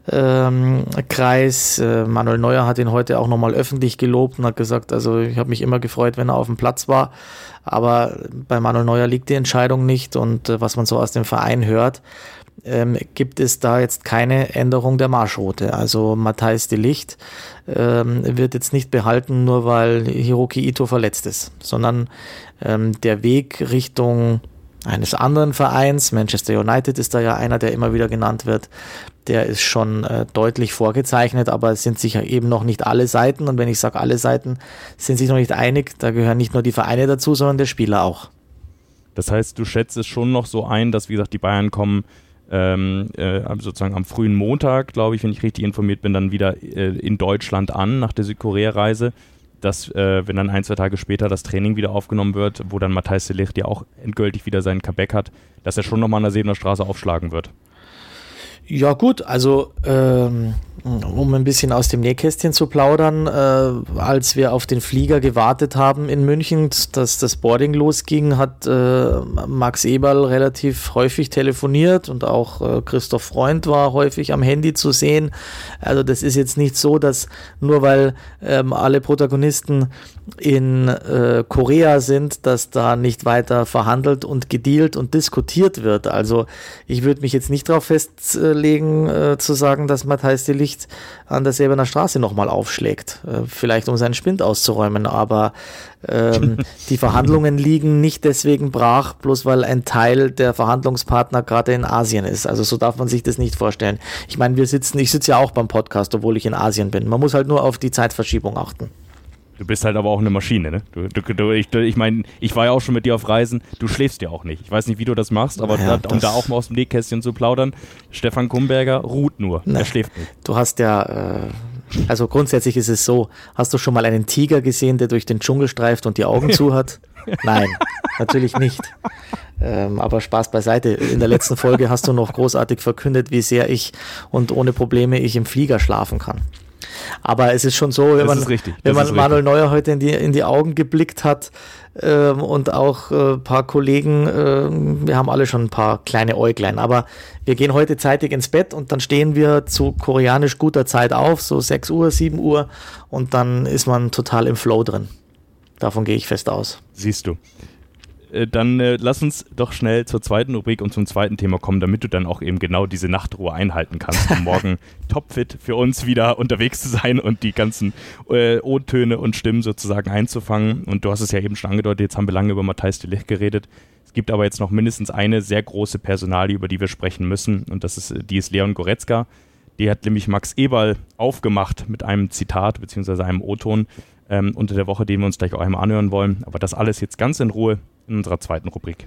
Manuel Neuer hat ihn heute auch nochmal öffentlich gelobt und hat gesagt, also ich habe mich immer gefreut, wenn er auf dem Platz war, aber bei Manuel Neuer liegt die Entscheidung nicht, und was man so aus dem Verein hört, gibt es da jetzt keine Änderung der Marschroute. Also Matthijs de Ligt wird jetzt nicht behalten, nur weil Hiroki Ito verletzt ist, sondern der Weg Richtung eines anderen Vereins, Manchester United ist da ja einer, der immer wieder genannt wird, der ist schon deutlich vorgezeichnet, aber es sind sicher eben noch nicht alle Seiten, und wenn ich sage alle Seiten, sind sich noch nicht einig, da gehören nicht nur die Vereine dazu, sondern der Spieler auch. Das heißt, du schätzt es schon noch so ein, dass, wie gesagt, die Bayern kommen sozusagen am frühen Montag, glaube ich, wenn ich richtig informiert bin, dann wieder in Deutschland an, nach der Südkorea-Reise, dass, wenn dann 1-2 Tage später das Training wieder aufgenommen wird, wo dann Matthijs de Ligt ja auch endgültig wieder seinen Comeback hat, dass er schon nochmal an der Sebener Straße aufschlagen wird. Ja gut, also um ein bisschen aus dem Nähkästchen zu plaudern, als wir auf den Flieger gewartet haben in München, dass das Boarding losging, hat Max Eberl relativ häufig telefoniert, und auch Christoph Freund war häufig am Handy zu sehen. Also das ist jetzt nicht so, dass nur weil alle Protagonisten in Korea sind, dass da nicht weiter verhandelt und gedealt und diskutiert wird. Also ich würde mich jetzt nicht darauf festlegen, zu sagen, dass Matthijs de Ligt an der Säbener Straße nochmal aufschlägt. Vielleicht um seinen Spind auszuräumen, aber die Verhandlungen liegen nicht deswegen brach, bloß weil ein Teil der Verhandlungspartner gerade in Asien ist. Also so darf man sich das nicht vorstellen. Ich meine, ich sitze ja auch beim Podcast, obwohl ich in Asien bin. Man muss halt nur auf die Zeitverschiebung achten. Du bist halt aber auch eine Maschine, ne? Ich meine, ich war ja auch schon mit dir auf Reisen, du schläfst ja auch nicht. Ich weiß nicht, wie du das machst, aber ja, um da auch mal aus dem Nähkästchen zu plaudern, Stefan Kumberger ruht nur, er schläft nicht. Du hast ja Also grundsätzlich ist es so, hast du schon mal einen Tiger gesehen, der durch den Dschungel streift und die Augen zu hat? Nein, natürlich nicht. Aber Spaß beiseite. In der letzten Folge hast du noch großartig verkündet, wie sehr ich und ohne Probleme ich im Flieger schlafen kann. Aber es ist schon so, wenn man Manuel Neuer heute in die Augen geblickt hat und auch ein paar Kollegen, wir haben alle schon ein paar kleine Äuglein, aber wir gehen heute zeitig ins Bett und dann stehen wir zu koreanisch guter Zeit auf, so 6 Uhr, 7 Uhr und dann ist man total im Flow drin. Davon gehe ich fest aus. Siehst du. Dann lass uns doch schnell zur zweiten Rubrik und zum zweiten Thema kommen, damit du dann auch eben genau diese Nachtruhe einhalten kannst, um morgen topfit für uns wieder unterwegs zu sein und die ganzen O-Töne und Stimmen sozusagen einzufangen. Und du hast es ja eben schon angedeutet, jetzt haben wir lange über Matthijs de Ligt geredet. Es gibt aber jetzt noch mindestens eine sehr große Personalie, über die wir sprechen müssen, und die ist Leon Goretzka. Die hat nämlich Max Eberl aufgemacht mit einem Zitat bzw. einem O-Ton unter der Woche, den wir uns gleich auch einmal anhören wollen. Aber das alles jetzt ganz in Ruhe in unserer zweiten Rubrik.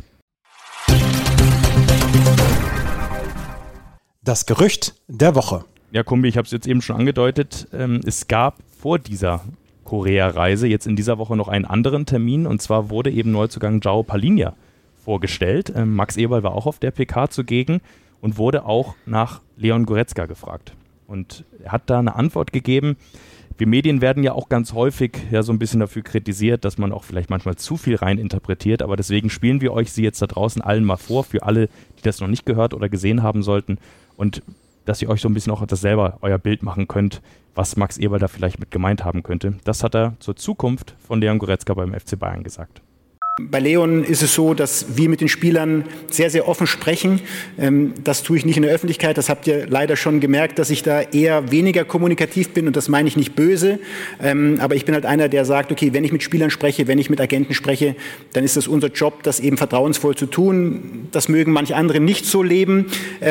Das Gerücht der Woche. Ja, Kumbi, ich habe es jetzt eben schon angedeutet. Es gab vor dieser Korea-Reise jetzt in dieser Woche noch einen anderen Termin, und zwar wurde eben Neuzugang João Palhinha vorgestellt. Max Eberl war auch auf der PK zugegen und wurde auch nach Leon Goretzka gefragt. Und er hat da eine Antwort gegeben. Wir Medien werden ja auch ganz häufig ja so ein bisschen dafür kritisiert, dass man auch vielleicht manchmal zu viel rein interpretiert, aber deswegen spielen wir euch sie jetzt da draußen allen mal vor, für alle, die das noch nicht gehört oder gesehen haben sollten, und dass ihr euch so ein bisschen auch das selber euer Bild machen könnt, was Max Eberl da vielleicht mit gemeint haben könnte. Das hat er zur Zukunft von Leon Goretzka beim FC Bayern gesagt. Bei Leon ist es so, dass wir mit den Spielern sehr, sehr offen sprechen. Das tue ich nicht in der Öffentlichkeit. Das habt ihr leider schon gemerkt, dass ich da eher weniger kommunikativ bin, und das meine ich nicht böse. Aber ich bin halt einer, der sagt, okay, wenn ich mit Spielern spreche, wenn ich mit Agenten spreche, dann ist das unser Job, das eben vertrauensvoll zu tun. Das mögen manche andere nicht so leben.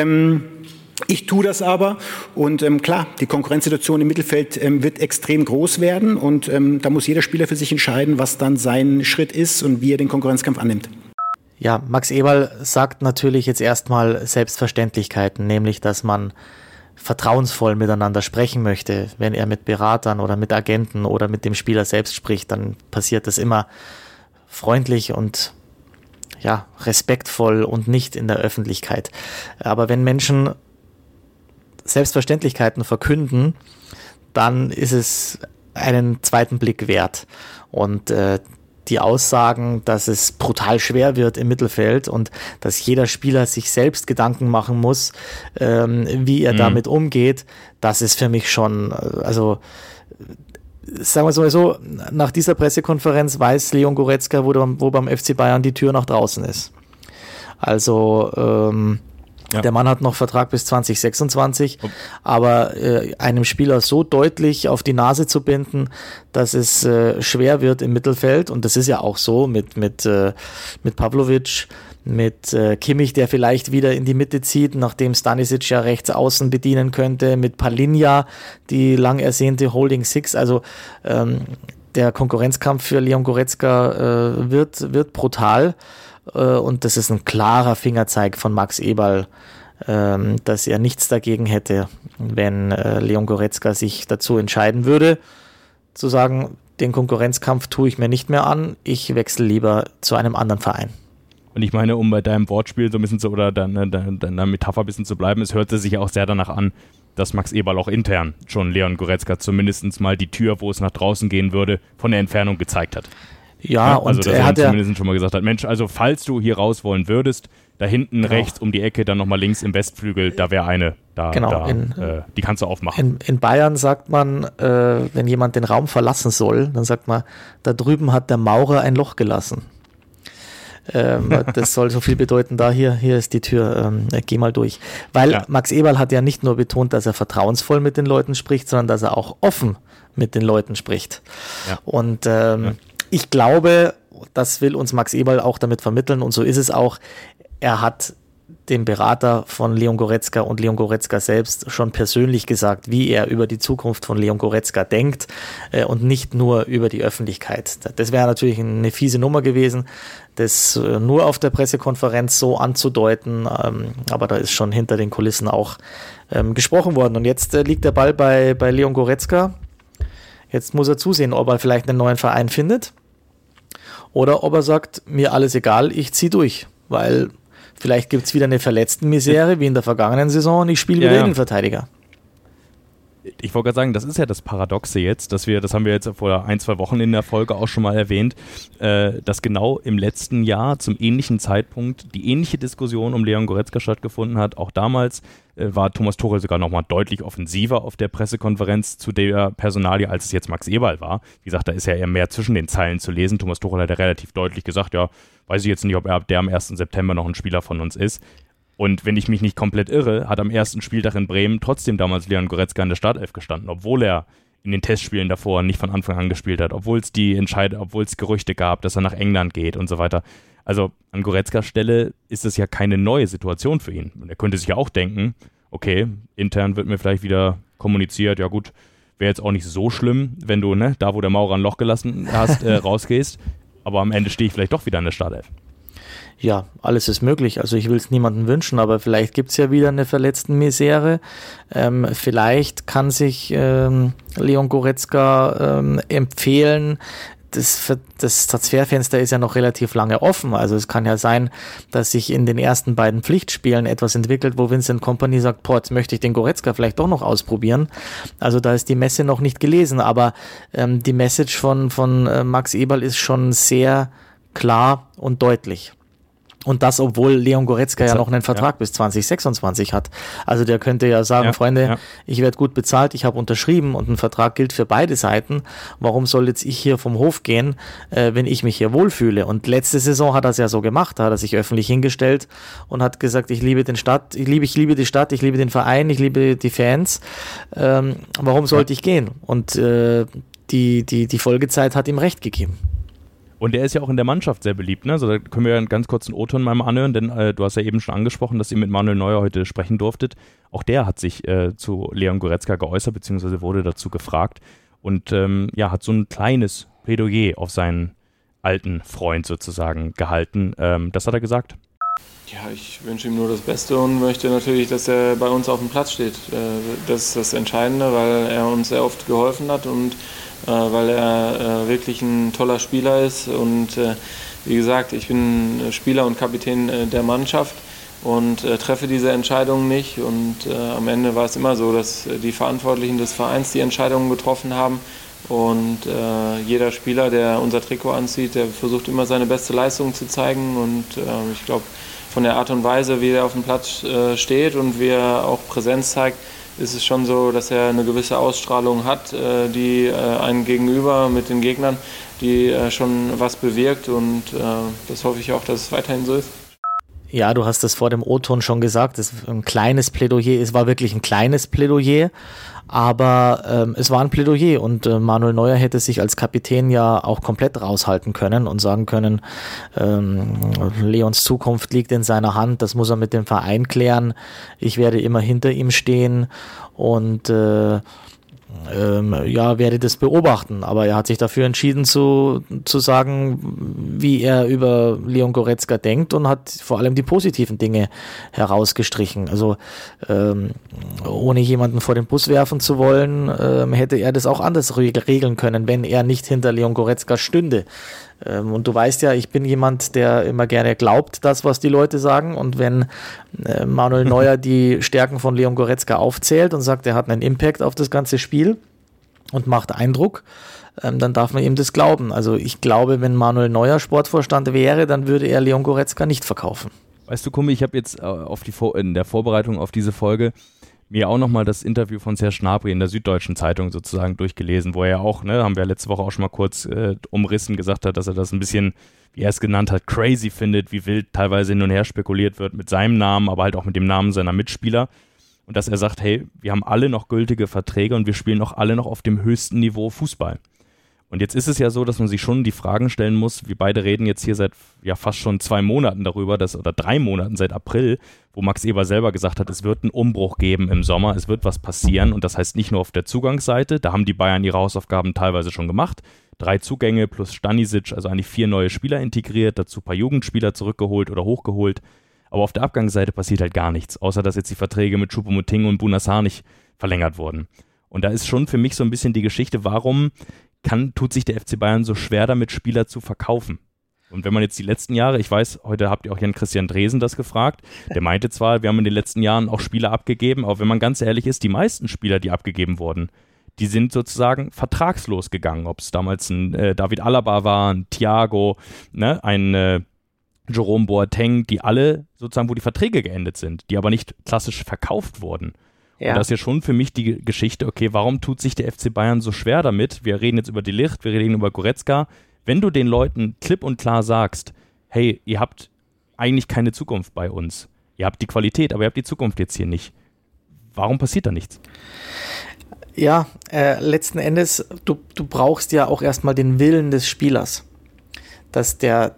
Ich tue das aber, und klar, die Konkurrenzsituation im Mittelfeld wird extrem groß werden, und da muss jeder Spieler für sich entscheiden, was dann sein Schritt ist und wie er den Konkurrenzkampf annimmt. Ja, Max Eberl sagt natürlich jetzt erstmal Selbstverständlichkeiten, nämlich, dass man vertrauensvoll miteinander sprechen möchte. Wenn er mit Beratern oder mit Agenten oder mit dem Spieler selbst spricht, dann passiert das immer freundlich und ja, respektvoll und nicht in der Öffentlichkeit. Aber wenn Menschen Selbstverständlichkeiten verkünden, dann ist es einen zweiten Blick wert. Und die Aussagen, dass es brutal schwer wird im Mittelfeld und dass jeder Spieler sich selbst Gedanken machen muss, wie er damit umgeht, das ist für mich schon, also sagen wir so, nach dieser Pressekonferenz weiß Leon Goretzka, wo beim FC Bayern die Tür nach draußen ist. Also der Mann hat noch Vertrag bis 2026, aber einem Spieler so deutlich auf die Nase zu binden, dass es schwer wird im Mittelfeld, und das ist ja auch so mit Pavlovic, mit Kimmich, der vielleicht wieder in die Mitte zieht, nachdem Stanisic ja rechts außen bedienen könnte, mit Palhinha, die lang ersehnte Holding Six, also der Konkurrenzkampf für Leon Goretzka wird brutal. Und das ist ein klarer Fingerzeig von Max Eberl, dass er nichts dagegen hätte, wenn Leon Goretzka sich dazu entscheiden würde, zu sagen, den Konkurrenzkampf tue ich mir nicht mehr an, ich wechsle lieber zu einem anderen Verein. Und ich meine, um bei deinem Wortspiel so ein bisschen oder deiner Metapher ein bisschen zu bleiben, es hörte sich ja auch sehr danach an, dass Max Eberl auch intern schon Leon Goretzka zumindest mal die Tür, wo es nach draußen gehen würde, von der Entfernung gezeigt hat. Ja, und also, dass er zumindest schon mal gesagt hat, Mensch, also falls du hier raus wollen würdest, da hinten rechts um die Ecke, dann nochmal links im Westflügel, da wäre eine, die kannst du aufmachen. In Bayern sagt man, wenn jemand den Raum verlassen soll, dann sagt man, da drüben hat der Maurer ein Loch gelassen. Das soll so viel bedeuten, hier ist die Tür, geh mal durch. Weil Max Eberl hat ja nicht nur betont, dass er vertrauensvoll mit den Leuten spricht, sondern dass er auch offen mit den Leuten spricht. Ja. Und ich glaube, das will uns Max Eberl auch damit vermitteln, und so ist es auch, er hat dem Berater von Leon Goretzka und Leon Goretzka selbst schon persönlich gesagt, wie er über die Zukunft von Leon Goretzka denkt und nicht nur über die Öffentlichkeit. Das wäre natürlich eine fiese Nummer gewesen, das nur auf der Pressekonferenz so anzudeuten, aber da ist schon hinter den Kulissen auch gesprochen worden. Und jetzt liegt der Ball bei Leon Goretzka. Jetzt muss er zusehen, ob er vielleicht einen neuen Verein findet oder ob er sagt, mir alles egal, ich ziehe durch, weil vielleicht gibt es wieder eine Verletztenmisere wie in der vergangenen Saison und ich spiele wieder Innenverteidiger. Ich wollte gerade sagen, das ist ja das Paradoxe jetzt, das haben wir jetzt vor 1-2 Wochen in der Folge auch schon mal erwähnt, dass genau im letzten Jahr zum ähnlichen Zeitpunkt die ähnliche Diskussion um Leon Goretzka stattgefunden hat. Auch damals war Thomas Tuchel sogar nochmal deutlich offensiver auf der Pressekonferenz zu der Personalie, als es jetzt Max Eberl war. Wie gesagt, da ist ja eher mehr zwischen den Zeilen zu lesen. Thomas Tuchel hat ja relativ deutlich gesagt, ja, weiß ich jetzt nicht, ob der am 1. September noch ein Spieler von uns ist. Und wenn ich mich nicht komplett irre, hat am ersten Spieltag in Bremen trotzdem damals Leon Goretzka in der Startelf gestanden, obwohl er in den Testspielen davor nicht von Anfang an gespielt hat, obwohl es Gerüchte gab, dass er nach England geht und so weiter. Also an Goretzkas Stelle ist es ja keine neue Situation für ihn. Und er könnte sich ja auch denken, okay, intern wird mir vielleicht wieder kommuniziert, ja gut, wäre jetzt auch nicht so schlimm, wenn du, da wo der Maurer ein Loch gelassen hast, rausgehst, aber am Ende stehe ich vielleicht doch wieder in der Startelf. Ja, alles ist möglich. Also ich will es niemandem wünschen, aber vielleicht gibt es ja wieder eine Verletztenmisere. Vielleicht kann sich Leon Goretzka empfehlen. Das Transferfenster ist ja noch relativ lange offen. Also es kann ja sein, dass sich in den ersten beiden Pflichtspielen etwas entwickelt, wo Vincent Kompany sagt, jetzt möchte ich den Goretzka vielleicht doch noch ausprobieren. Also da ist die Messe noch nicht gelesen, aber die Message von Max Eberl ist schon sehr klar und deutlich. Und das, obwohl Leon Goretzka ja noch einen Vertrag bis 2026 hat. Also der könnte ja sagen, Freunde, ich werde gut bezahlt, ich habe unterschrieben und ein Vertrag gilt für beide Seiten. Warum soll jetzt ich hier vom Hof gehen, wenn ich mich hier wohlfühle? Und letzte Saison hat er es ja so gemacht, da hat er sich öffentlich hingestellt und hat gesagt, ich liebe die Stadt, ich liebe den Verein, ich liebe die Fans. Warum sollte ich gehen? Und die Folgezeit hat ihm recht gegeben. Und er ist ja auch in der Mannschaft sehr beliebt, ne? Also da können wir einen ganz kurzen O-Ton mal anhören, denn du hast ja eben schon angesprochen, dass ihr mit Manuel Neuer heute sprechen durftet. Auch der hat sich zu Leon Goretzka geäußert, beziehungsweise wurde dazu gefragt und hat so ein kleines Plädoyer auf seinen alten Freund sozusagen gehalten. Das hat er gesagt. Ja, ich wünsche ihm nur das Beste und möchte natürlich, dass er bei uns auf dem Platz steht. Das ist das Entscheidende, weil er uns sehr oft geholfen hat und weil er wirklich ein toller Spieler ist. Und wie gesagt, ich bin Spieler und Kapitän der Mannschaft und treffe diese Entscheidungen nicht. Und am Ende war es immer so, dass die Verantwortlichen des Vereins die Entscheidungen getroffen haben. Und jeder Spieler, der unser Trikot anzieht, der versucht immer seine beste Leistung zu zeigen. Und ich glaube, von der Art und Weise, wie er auf dem Platz steht und wie er auch Präsenz zeigt, ist es schon so, dass er eine gewisse Ausstrahlung hat, die einen gegenüber mit den Gegnern, die schon was bewirkt. Und das hoffe ich auch, dass es weiterhin so ist. Ja, du hast das vor dem O-Ton schon gesagt, es war wirklich ein kleines Plädoyer, aber es war ein Plädoyer und Manuel Neuer hätte sich als Kapitän ja auch komplett raushalten können und sagen können, Leons Zukunft liegt in seiner Hand, das muss er mit dem Verein klären, ich werde immer hinter ihm stehen und werde das beobachten, aber er hat sich dafür entschieden zu sagen, wie er über Leon Goretzka denkt und hat vor allem die positiven Dinge herausgestrichen. Also ohne jemanden vor den Bus werfen zu wollen, hätte er das auch anders regeln können, wenn er nicht hinter Leon Goretzka stünde. Und du weißt ja, ich bin jemand, der immer gerne glaubt, das, was die Leute sagen. Und wenn Manuel Neuer die Stärken von Leon Goretzka aufzählt und sagt, er hat einen Impact auf das ganze Spiel und macht Eindruck, dann darf man ihm das glauben. Also ich glaube, wenn Manuel Neuer Sportvorstand wäre, dann würde er Leon Goretzka nicht verkaufen. Weißt du, Kummi, ich habe jetzt in der Vorbereitung auf diese Folge mir auch nochmal das Interview von Serge Gnabry in der Süddeutschen Zeitung sozusagen durchgelesen, wo er ja auch, haben wir letzte Woche auch schon mal kurz umrissen, gesagt hat, dass er das ein bisschen, wie er es genannt hat, crazy findet, wie wild teilweise hin und her spekuliert wird mit seinem Namen, aber halt auch mit dem Namen seiner Mitspieler. Und dass er sagt, hey, wir haben alle noch gültige Verträge und wir spielen auch alle noch auf dem höchsten Niveau Fußball. Und jetzt ist es ja so, dass man sich schon die Fragen stellen muss, wir beide reden jetzt hier seit ja fast schon 2 Monaten darüber, oder 3 Monaten seit April, wo Max Eberl selber gesagt hat, es wird einen Umbruch geben im Sommer, es wird was passieren und das heißt nicht nur auf der Zugangsseite, da haben die Bayern ihre Hausaufgaben teilweise schon gemacht, 3 Zugänge plus Stanisic, also eigentlich 4 neue Spieler integriert, dazu ein paar Jugendspieler zurückgeholt oder hochgeholt, aber auf der Abgangsseite passiert halt gar nichts, außer dass jetzt die Verträge mit Choupo-Moting und Bouna Sarr nicht verlängert wurden. Und da ist schon für mich so ein bisschen die Geschichte, warum tut sich der FC Bayern so schwer damit, Spieler zu verkaufen. Und wenn man jetzt die letzten Jahre, ich weiß, heute habt ihr auch Jan-Christian Dresen das gefragt, der meinte zwar, wir haben in den letzten Jahren auch Spieler abgegeben, aber wenn man ganz ehrlich ist, die meisten Spieler, die abgegeben wurden, die sind sozusagen vertragslos gegangen, ob es damals ein David Alaba war, ein Thiago, ne, ein Jerome Boateng, die alle sozusagen, wo die Verträge geendet sind, die aber nicht klassisch verkauft wurden. Ja. Und das ist ja schon für mich die Geschichte, okay, warum tut sich der FC Bayern so schwer damit? Wir reden jetzt über De Ligt, wir reden über Goretzka. Wenn du den Leuten klipp und klar sagst, hey, ihr habt eigentlich keine Zukunft bei uns. Ihr habt die Qualität, aber ihr habt die Zukunft jetzt hier nicht. Warum passiert da nichts? Ja, letzten Endes, du brauchst ja auch erstmal den Willen des Spielers. Dass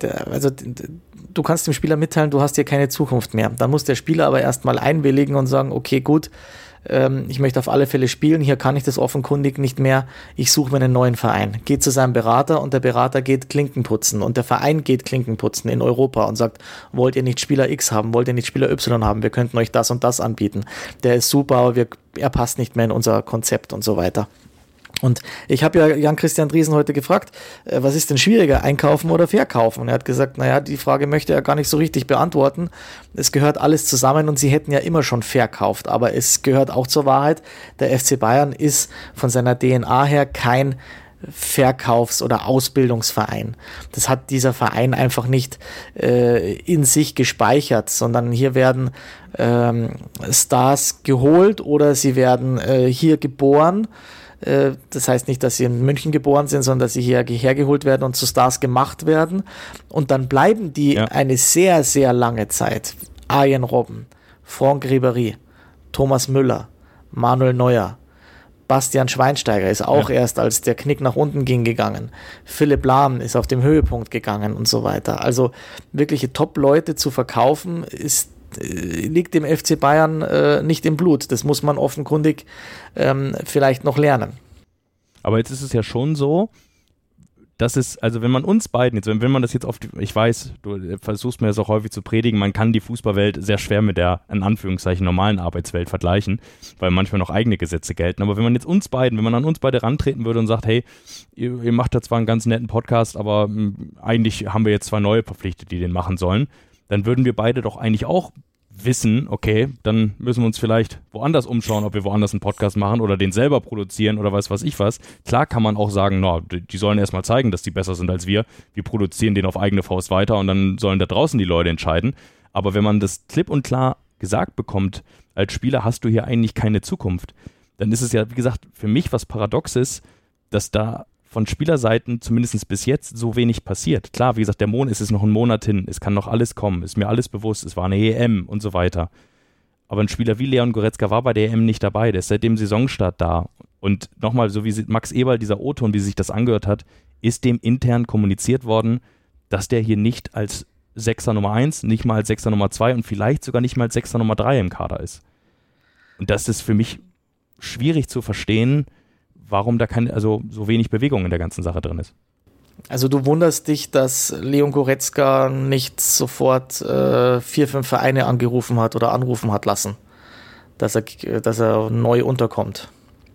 du kannst dem Spieler mitteilen, du hast hier keine Zukunft mehr. Dann muss der Spieler aber erstmal einwilligen und sagen, okay, gut, ich möchte auf alle Fälle spielen, hier kann ich das offenkundig nicht mehr, ich suche mir einen neuen Verein. Geht zu seinem Berater und der Berater geht Klinken putzen und der Verein geht Klinken putzen in Europa und sagt, wollt ihr nicht Spieler X haben, wollt ihr nicht Spieler Y haben, wir könnten euch das und das anbieten. Der ist super, aber er passt nicht mehr in unser Konzept und so weiter. Und ich habe ja Jan-Christian Dresen heute gefragt, was ist denn schwieriger, einkaufen oder verkaufen? Und er hat gesagt, naja, die Frage möchte er gar nicht so richtig beantworten. Es gehört alles zusammen und sie hätten ja immer schon verkauft. Aber es gehört auch zur Wahrheit, der FC Bayern ist von seiner DNA her kein Verkaufs- oder Ausbildungsverein. Das hat dieser Verein einfach nicht in sich gespeichert, sondern hier werden Stars geholt oder sie werden hier geboren. Das heißt nicht, dass sie in München geboren sind, sondern dass sie hierher geholt werden und zu Stars gemacht werden. Und dann bleiben die eine sehr, sehr lange Zeit. Arjen Robben, Franck Ribéry, Thomas Müller, Manuel Neuer, Bastian Schweinsteiger ist auch erst, als der Knick nach unten ging, gegangen. Philipp Lahm ist auf dem Höhepunkt gegangen und so weiter. Also wirkliche Top-Leute zu verkaufen liegt dem FC Bayern nicht im Blut. Das muss man offenkundig vielleicht noch lernen. Aber jetzt ist es ja schon so, dass es, also wenn man uns beiden jetzt, wenn man das jetzt ich weiß, du versuchst mir das auch häufig zu predigen, man kann die Fußballwelt sehr schwer mit der, in Anführungszeichen, normalen Arbeitswelt vergleichen, weil manchmal noch eigene Gesetze gelten. Aber wenn man jetzt wenn man an uns beide rantreten würde und sagt, hey, ihr macht da zwar einen ganz netten Podcast, aber eigentlich haben wir jetzt 2 neue verpflichtet, die den machen sollen, dann würden wir beide doch eigentlich auch wissen, okay, dann müssen wir uns vielleicht woanders umschauen, ob wir woanders einen Podcast machen oder den selber produzieren oder weiß ich was. Klar kann man auch sagen, die sollen erstmal zeigen, dass die besser sind als wir. Wir produzieren den auf eigene Faust weiter und dann sollen da draußen die Leute entscheiden. Aber wenn man das klipp und klar gesagt bekommt, als Spieler hast du hier eigentlich keine Zukunft, dann ist es ja, wie gesagt, für mich was Paradoxes, dass da von Spielerseiten zumindest bis jetzt so wenig passiert. Klar, wie gesagt, es ist noch ein Monat hin, es kann noch alles kommen, ist mir alles bewusst, es war eine EM und so weiter. Aber ein Spieler wie Leon Goretzka war bei der EM nicht dabei, der ist seit dem Saisonstart da. Und nochmal, so wie Max Eberl, dieser O-Ton, wie sich das angehört hat, ist dem intern kommuniziert worden, dass der hier nicht als Sechser Nummer 1, nicht mal als Sechser Nummer 2 und vielleicht sogar nicht mal als Sechser Nummer 3 im Kader ist. Und das ist für mich schwierig zu verstehen, warum da so wenig Bewegung in der ganzen Sache drin ist. Also du wunderst dich, dass Leon Goretzka nicht sofort 4-5 Vereine angerufen hat oder anrufen hat lassen, dass er neu unterkommt.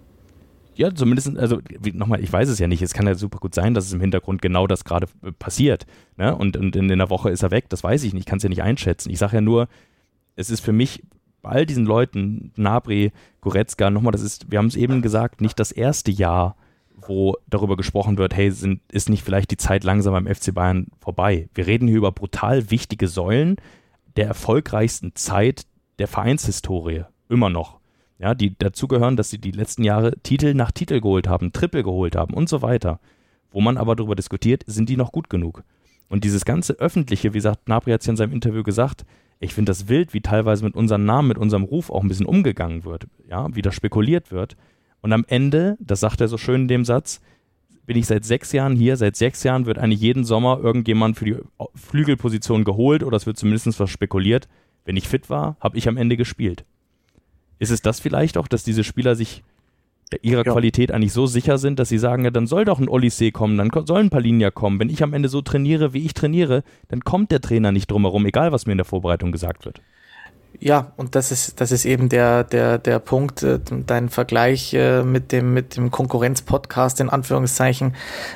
Ja, zumindest, nochmal, ich weiß es ja nicht, es kann ja super gut sein, dass es im Hintergrund genau das gerade passiert, ne? Und in der Woche ist er weg, das weiß ich nicht, ich kann es ja nicht einschätzen. Ich sage ja nur, es ist für mich bei all diesen Leuten, Gnabry, Goretzka, nochmal, wir haben es eben gesagt, nicht das erste Jahr, wo darüber gesprochen wird, hey, ist nicht vielleicht die Zeit langsam beim FC Bayern vorbei? Wir reden hier über brutal wichtige Säulen der erfolgreichsten Zeit der Vereinshistorie, immer noch. Ja, die dazugehören, dass sie die letzten Jahre Titel nach Titel geholt haben, Triple geholt haben und so weiter. Wo man aber darüber diskutiert, sind die noch gut genug? Und dieses ganze Öffentliche, wie gesagt, Gnabry hat es ja in seinem Interview gesagt, ich finde das wild, wie teilweise mit unserem Namen, mit unserem Ruf auch ein bisschen umgegangen wird, ja, wie da spekuliert wird. Und am Ende, das sagt er so schön in dem Satz, bin ich seit 6 Jahren hier, seit 6 Jahren wird eigentlich jeden Sommer irgendjemand für die Flügelposition geholt oder es wird zumindest was spekuliert. Wenn ich fit war, habe ich am Ende gespielt. Ist es das vielleicht auch, dass diese Spieler sich ihrer Qualität eigentlich so sicher sind, dass sie sagen, ja, dann soll doch ein Olysee kommen, dann soll ein Palinja kommen. Wenn ich am Ende so trainiere, wie ich trainiere, dann kommt der Trainer nicht drum herum, egal was mir in der Vorbereitung gesagt wird. Ja, und das ist eben der Punkt, dein Vergleich mit dem Konkurrenz-Podcast in Anführungszeichen.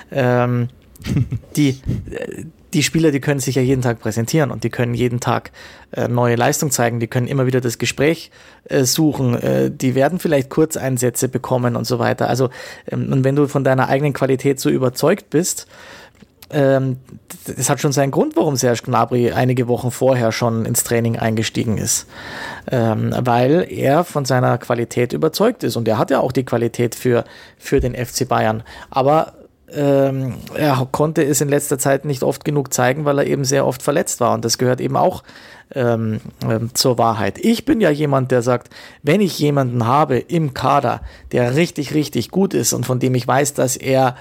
Die Spieler, die können sich ja jeden Tag präsentieren und die können jeden Tag neue Leistung zeigen, die können immer wieder das Gespräch suchen, die werden vielleicht Kurzeinsätze bekommen und so weiter. Also, und wenn du von deiner eigenen Qualität so überzeugt bist, das hat schon seinen Grund, warum Serge Gnabry einige Wochen vorher schon ins Training eingestiegen ist. Weil er von seiner Qualität überzeugt ist und er hat ja auch die Qualität für den FC Bayern. Aber er konnte es in letzter Zeit nicht oft genug zeigen, weil er eben sehr oft verletzt war und das gehört eben auch zur Wahrheit. Ich bin ja jemand, der sagt, wenn ich jemanden habe im Kader, der richtig, richtig gut ist und von dem ich weiß, dass er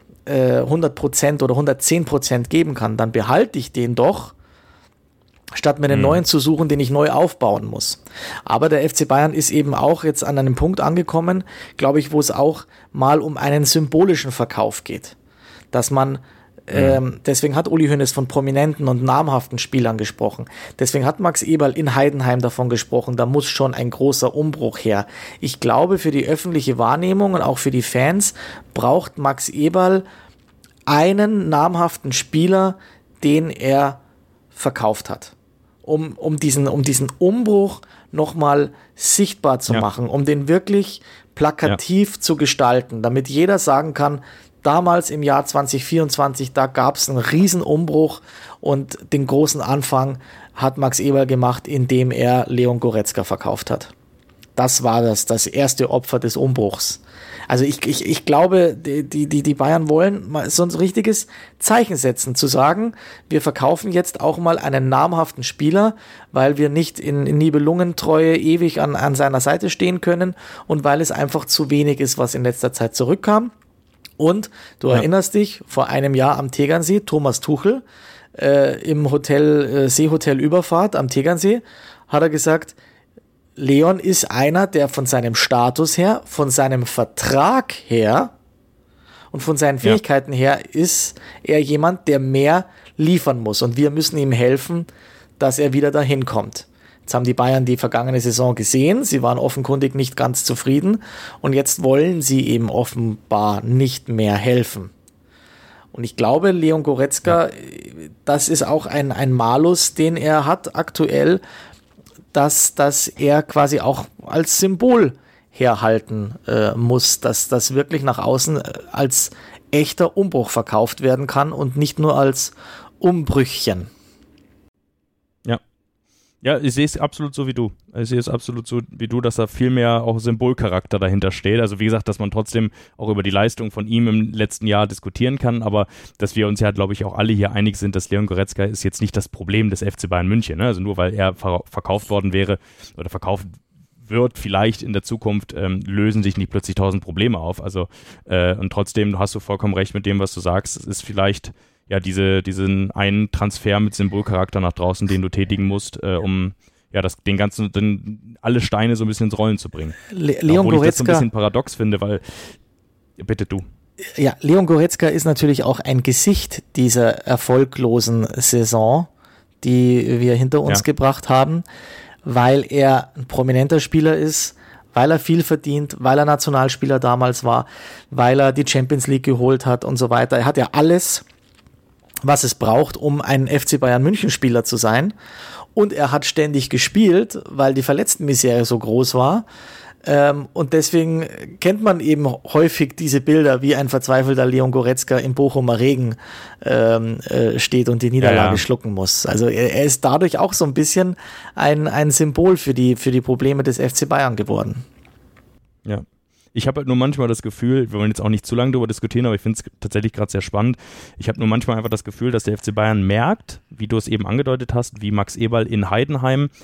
100% oder 110% geben kann, dann behalte ich den doch, statt mir einen neuen zu suchen, den ich neu aufbauen muss. Aber der FC Bayern ist eben auch jetzt an einem Punkt angekommen, glaube ich, wo es auch mal um einen symbolischen Verkauf geht. Dass man, deswegen hat Uli Hoeneß von prominenten und namhaften Spielern gesprochen. Deswegen hat Max Eberl in Heidenheim davon gesprochen, da muss schon ein großer Umbruch her. Ich glaube, für die öffentliche Wahrnehmung und auch für die Fans braucht Max Eberl einen namhaften Spieler, den er verkauft hat. Um diesen Umbruch nochmal sichtbar zu machen, um den wirklich plakativ zu gestalten, damit jeder sagen kann, damals im Jahr 2024, da gab es einen riesen Umbruch und den großen Anfang hat Max Eberl gemacht, indem er Leon Goretzka verkauft hat. Das war das erste Opfer des Umbruchs. Also ich glaube, die Bayern wollen mal so ein richtiges Zeichen setzen, zu sagen, wir verkaufen jetzt auch mal einen namhaften Spieler, weil wir nicht in Nibelungentreue ewig an seiner Seite stehen können und weil es einfach zu wenig ist, was in letzter Zeit zurückkam. Und du erinnerst dich, vor einem Jahr am Tegernsee, Thomas Tuchel im Seehotel Überfahrt am Tegernsee, hat er gesagt, Leon ist einer, der von seinem Status her, von seinem Vertrag her und von seinen Fähigkeiten her ist er jemand, der mehr liefern muss. Und wir müssen ihm helfen, dass er wieder dahin kommt. Jetzt haben die Bayern die vergangene Saison gesehen. Sie waren offenkundig nicht ganz zufrieden. Und jetzt wollen sie eben offenbar nicht mehr helfen. Und ich glaube, Leon Goretzka, das ist auch ein Malus, den er hat aktuell, dass er quasi auch als Symbol herhalten muss, dass das wirklich nach außen als echter Umbruch verkauft werden kann und nicht nur als Umbrüchchen. Ja, ich sehe es absolut so wie du. Ich sehe es absolut so wie du, dass da viel mehr auch Symbolcharakter dahinter steht. Also wie gesagt, dass man trotzdem auch über die Leistung von ihm im letzten Jahr diskutieren kann, aber dass wir uns ja, glaube ich, auch alle hier einig sind, dass Leon Goretzka ist jetzt nicht das Problem des FC Bayern München. Ne? Also nur weil er verkauft worden wäre oder verkauft wird vielleicht in der Zukunft, lösen sich nicht plötzlich 1000 Probleme auf. Also und trotzdem hast du vollkommen recht mit dem, was du sagst. Es ist vielleicht ja diesen einen Transfer mit Symbolcharakter nach draußen, den du tätigen musst, um ja alle Steine so ein bisschen ins Rollen zu bringen. Leon Goretzka, ich das so ein bisschen paradox finde, weil bitte du. Ja, Leon Goretzka ist natürlich auch ein Gesicht dieser erfolglosen Saison, die wir hinter uns gebracht haben, weil er ein prominenter Spieler ist, weil er viel verdient, weil er Nationalspieler damals war, weil er die Champions League geholt hat und so weiter. Er hat ja alles, was es braucht, um ein FC Bayern München Spieler zu sein. Und er hat ständig gespielt, weil die Verletztenmisere so groß war. Und deswegen kennt man eben häufig diese Bilder, wie ein verzweifelter Leon Goretzka im Bochumer Regen steht und die Niederlage schlucken muss. Also er ist dadurch auch so ein bisschen ein Symbol für die Probleme des FC Bayern geworden. Ja. Ich habe halt nur manchmal das Gefühl, wir wollen jetzt auch nicht zu lange darüber diskutieren, aber ich finde es tatsächlich gerade sehr spannend. Ich habe nur manchmal einfach das Gefühl, dass der FC Bayern merkt, wie du es eben angedeutet hast, wie Max Eberl in Heidenheim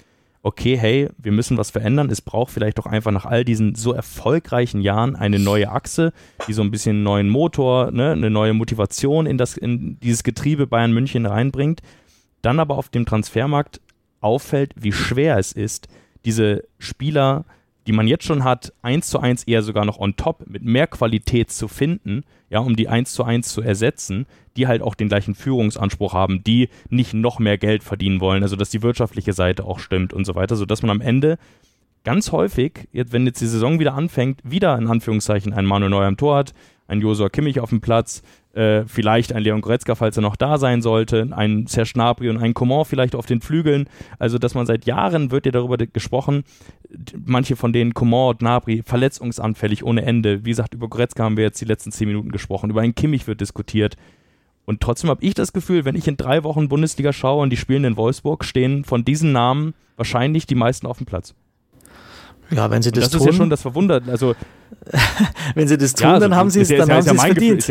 okay, hey, wir müssen was verändern. Es braucht vielleicht auch einfach nach all diesen so erfolgreichen Jahren eine neue Achse, die so ein bisschen einen neuen Motor, ne, eine neue Motivation in dieses Getriebe Bayern München reinbringt. Dann aber auf dem Transfermarkt auffällt, wie schwer es ist, diese Spieler, die man jetzt schon hat, 1:1 eher sogar noch on top, mit mehr Qualität zu finden, ja, um die 1:1 zu ersetzen, die halt auch den gleichen Führungsanspruch haben, die nicht noch mehr Geld verdienen wollen, also dass die wirtschaftliche Seite auch stimmt und so weiter, sodass man am Ende ganz häufig, wenn jetzt die Saison wieder anfängt, wieder in Anführungszeichen einen Manuel Neuer im Tor hat, ein Joshua Kimmich auf dem Platz, vielleicht ein Leon Goretzka, falls er noch da sein sollte, ein Serge Gnabry und ein Coman vielleicht auf den Flügeln. Also, dass man seit Jahren wird ja darüber gesprochen, manche von denen, Coman, Gnabry, verletzungsanfällig ohne Ende. Wie gesagt, über Goretzka haben wir jetzt die letzten 10 Minuten gesprochen, über einen Kimmich wird diskutiert. Und trotzdem habe ich das Gefühl, wenn ich in 3 Wochen Bundesliga schaue und die spielen in Wolfsburg, stehen von diesen Namen wahrscheinlich die meisten auf dem Platz. Ja, wenn sie das tun. Das ist ja schon das Verwundert. Also, wenn sie das tun, ja, dann haben sie es verdient.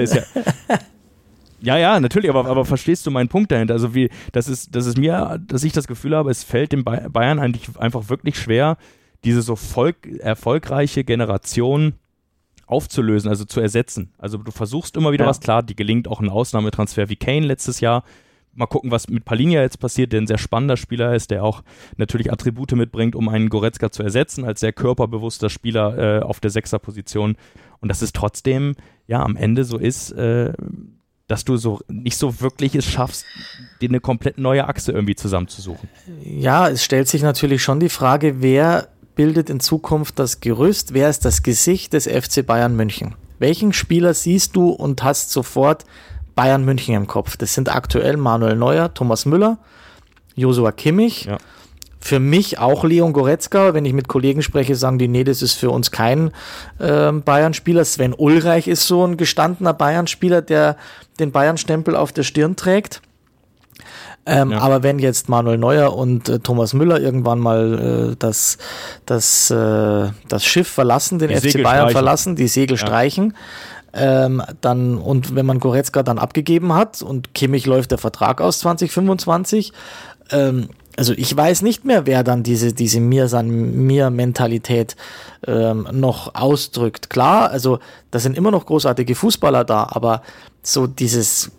Ja, natürlich, aber verstehst du meinen Punkt dahinter? Also dass ich das Gefühl habe, es fällt den Bayern eigentlich einfach wirklich schwer, diese so erfolgreiche Generation aufzulösen, also zu ersetzen. Also du versuchst immer wieder was, klar, die gelingt auch ein Ausnahmetransfer wie Kane letztes Jahr. Mal gucken, was mit Palhinha jetzt passiert, der ein sehr spannender Spieler ist, der auch natürlich Attribute mitbringt, um einen Goretzka zu ersetzen, als sehr körperbewusster Spieler auf der 6er-Position. Und dass es trotzdem ja am Ende so ist, dass du so nicht so wirklich es schaffst, dir eine komplett neue Achse irgendwie zusammenzusuchen. Ja, es stellt sich natürlich schon die Frage, wer bildet in Zukunft das Gerüst, wer ist das Gesicht des FC Bayern München? Welchen Spieler siehst du und hast sofort Bayern München im Kopf? Das sind aktuell Manuel Neuer, Thomas Müller, Joshua Kimmich, für mich auch Leon Goretzka. Wenn ich mit Kollegen spreche, sagen die, nee, das ist für uns kein Bayern-Spieler. Sven Ulreich ist so ein gestandener Bayern-Spieler, der den Bayern-Stempel auf der Stirn trägt. Aber wenn jetzt Manuel Neuer und Thomas Müller irgendwann mal das Schiff verlassen, den FC Bayern verlassen, die Segel streichen, dann, und wenn man Goretzka dann abgegeben hat und Kimmich läuft der Vertrag aus 2025, also ich weiß nicht mehr, wer dann diese Mir-Mentalität noch ausdrückt. Klar, also da sind immer noch großartige Fußballer da, aber so dieses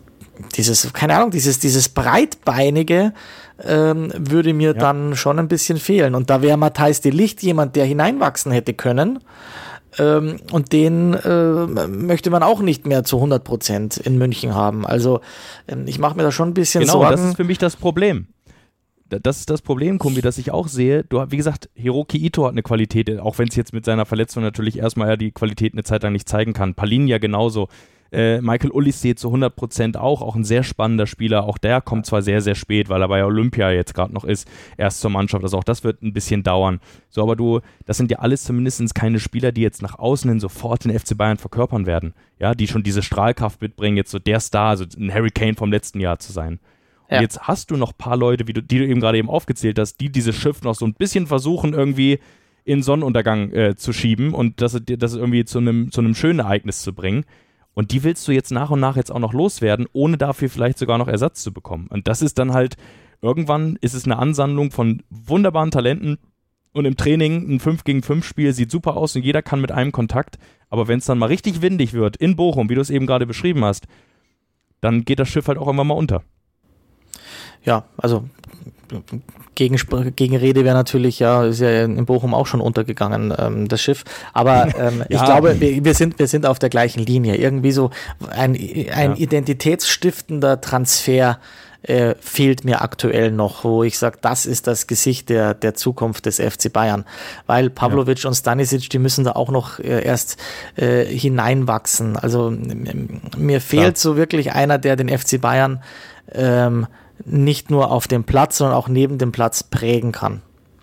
Breitbeinige würde mir dann schon ein bisschen fehlen. Und da wäre Matthijs de Ligt jemand, der hineinwachsen hätte können. Und den möchte man auch nicht mehr zu 100% in München haben. Also ich mache mir da schon ein bisschen Sorgen. Genau, das ist für mich das Problem. Das ist das Problem, Kumbi, das ich auch sehe. Wie gesagt, Hiroki Ito hat eine Qualität, auch wenn es jetzt mit seiner Verletzung natürlich erstmal die Qualität eine Zeit lang nicht zeigen kann. Palhinha genauso. Michael Olise zu 100% auch ein sehr spannender Spieler. Auch der kommt zwar sehr, sehr spät, weil er bei Olympia jetzt gerade noch ist, erst zur Mannschaft. Also auch das wird ein bisschen dauern. So, aber das sind ja alles zumindest keine Spieler, die jetzt nach außen hin sofort den FC Bayern verkörpern werden. Ja, die schon diese Strahlkraft mitbringen, jetzt so der Star, also ein Harry Kane vom letzten Jahr zu sein. Und jetzt hast du noch ein paar Leute, die du eben gerade aufgezählt hast, die dieses Schiff noch so ein bisschen versuchen, irgendwie in Sonnenuntergang zu schieben und das irgendwie zu einem schönen Ereignis zu bringen. Und die willst du jetzt nach und nach jetzt auch noch loswerden, ohne dafür vielleicht sogar noch Ersatz zu bekommen. Und das ist dann halt, irgendwann ist es eine Ansammlung von wunderbaren Talenten und im Training ein 5-gegen-5-Spiel sieht super aus und jeder kann mit einem Kontakt. Aber wenn es dann mal richtig windig wird, in Bochum, wie du es eben gerade beschrieben hast, dann geht das Schiff halt auch irgendwann mal unter. Ja, also Gegenrede wäre natürlich, ist ja in Bochum auch schon untergegangen, das Schiff. Aber ich glaube, wir sind auf der gleichen Linie. Irgendwie so ein identitätsstiftender Transfer fehlt mir aktuell noch, wo ich sage, das ist das Gesicht der Zukunft des FC Bayern. Weil Pavlovic und Stanisic, die müssen da auch noch erst hineinwachsen. Also mir fehlt so wirklich einer, der den FC Bayern nicht nur auf dem Platz, sondern auch neben dem Platz prägen kann.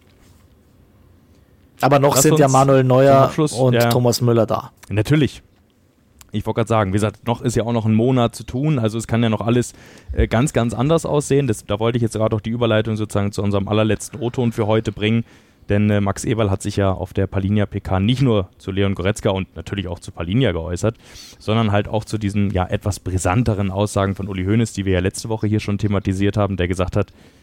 Aber noch sind ja Manuel Neuer und Thomas Müller da. Natürlich. Ich wollte gerade sagen, wie gesagt, noch ist ja auch noch ein Monat zu tun, also es kann ja noch alles ganz, ganz anders aussehen. Da wollte ich jetzt gerade auch die Überleitung sozusagen zu unserem allerletzten O-Ton für heute bringen, denn Max Eberl hat sich ja auf der Palhinha-PK nicht nur zu Leon Goretzka und natürlich auch zu Palhinha geäußert, sondern halt auch zu diesen etwas brisanteren Aussagen von Uli Hoeneß, die wir ja letzte Woche hier schon thematisiert haben, der gesagt hat,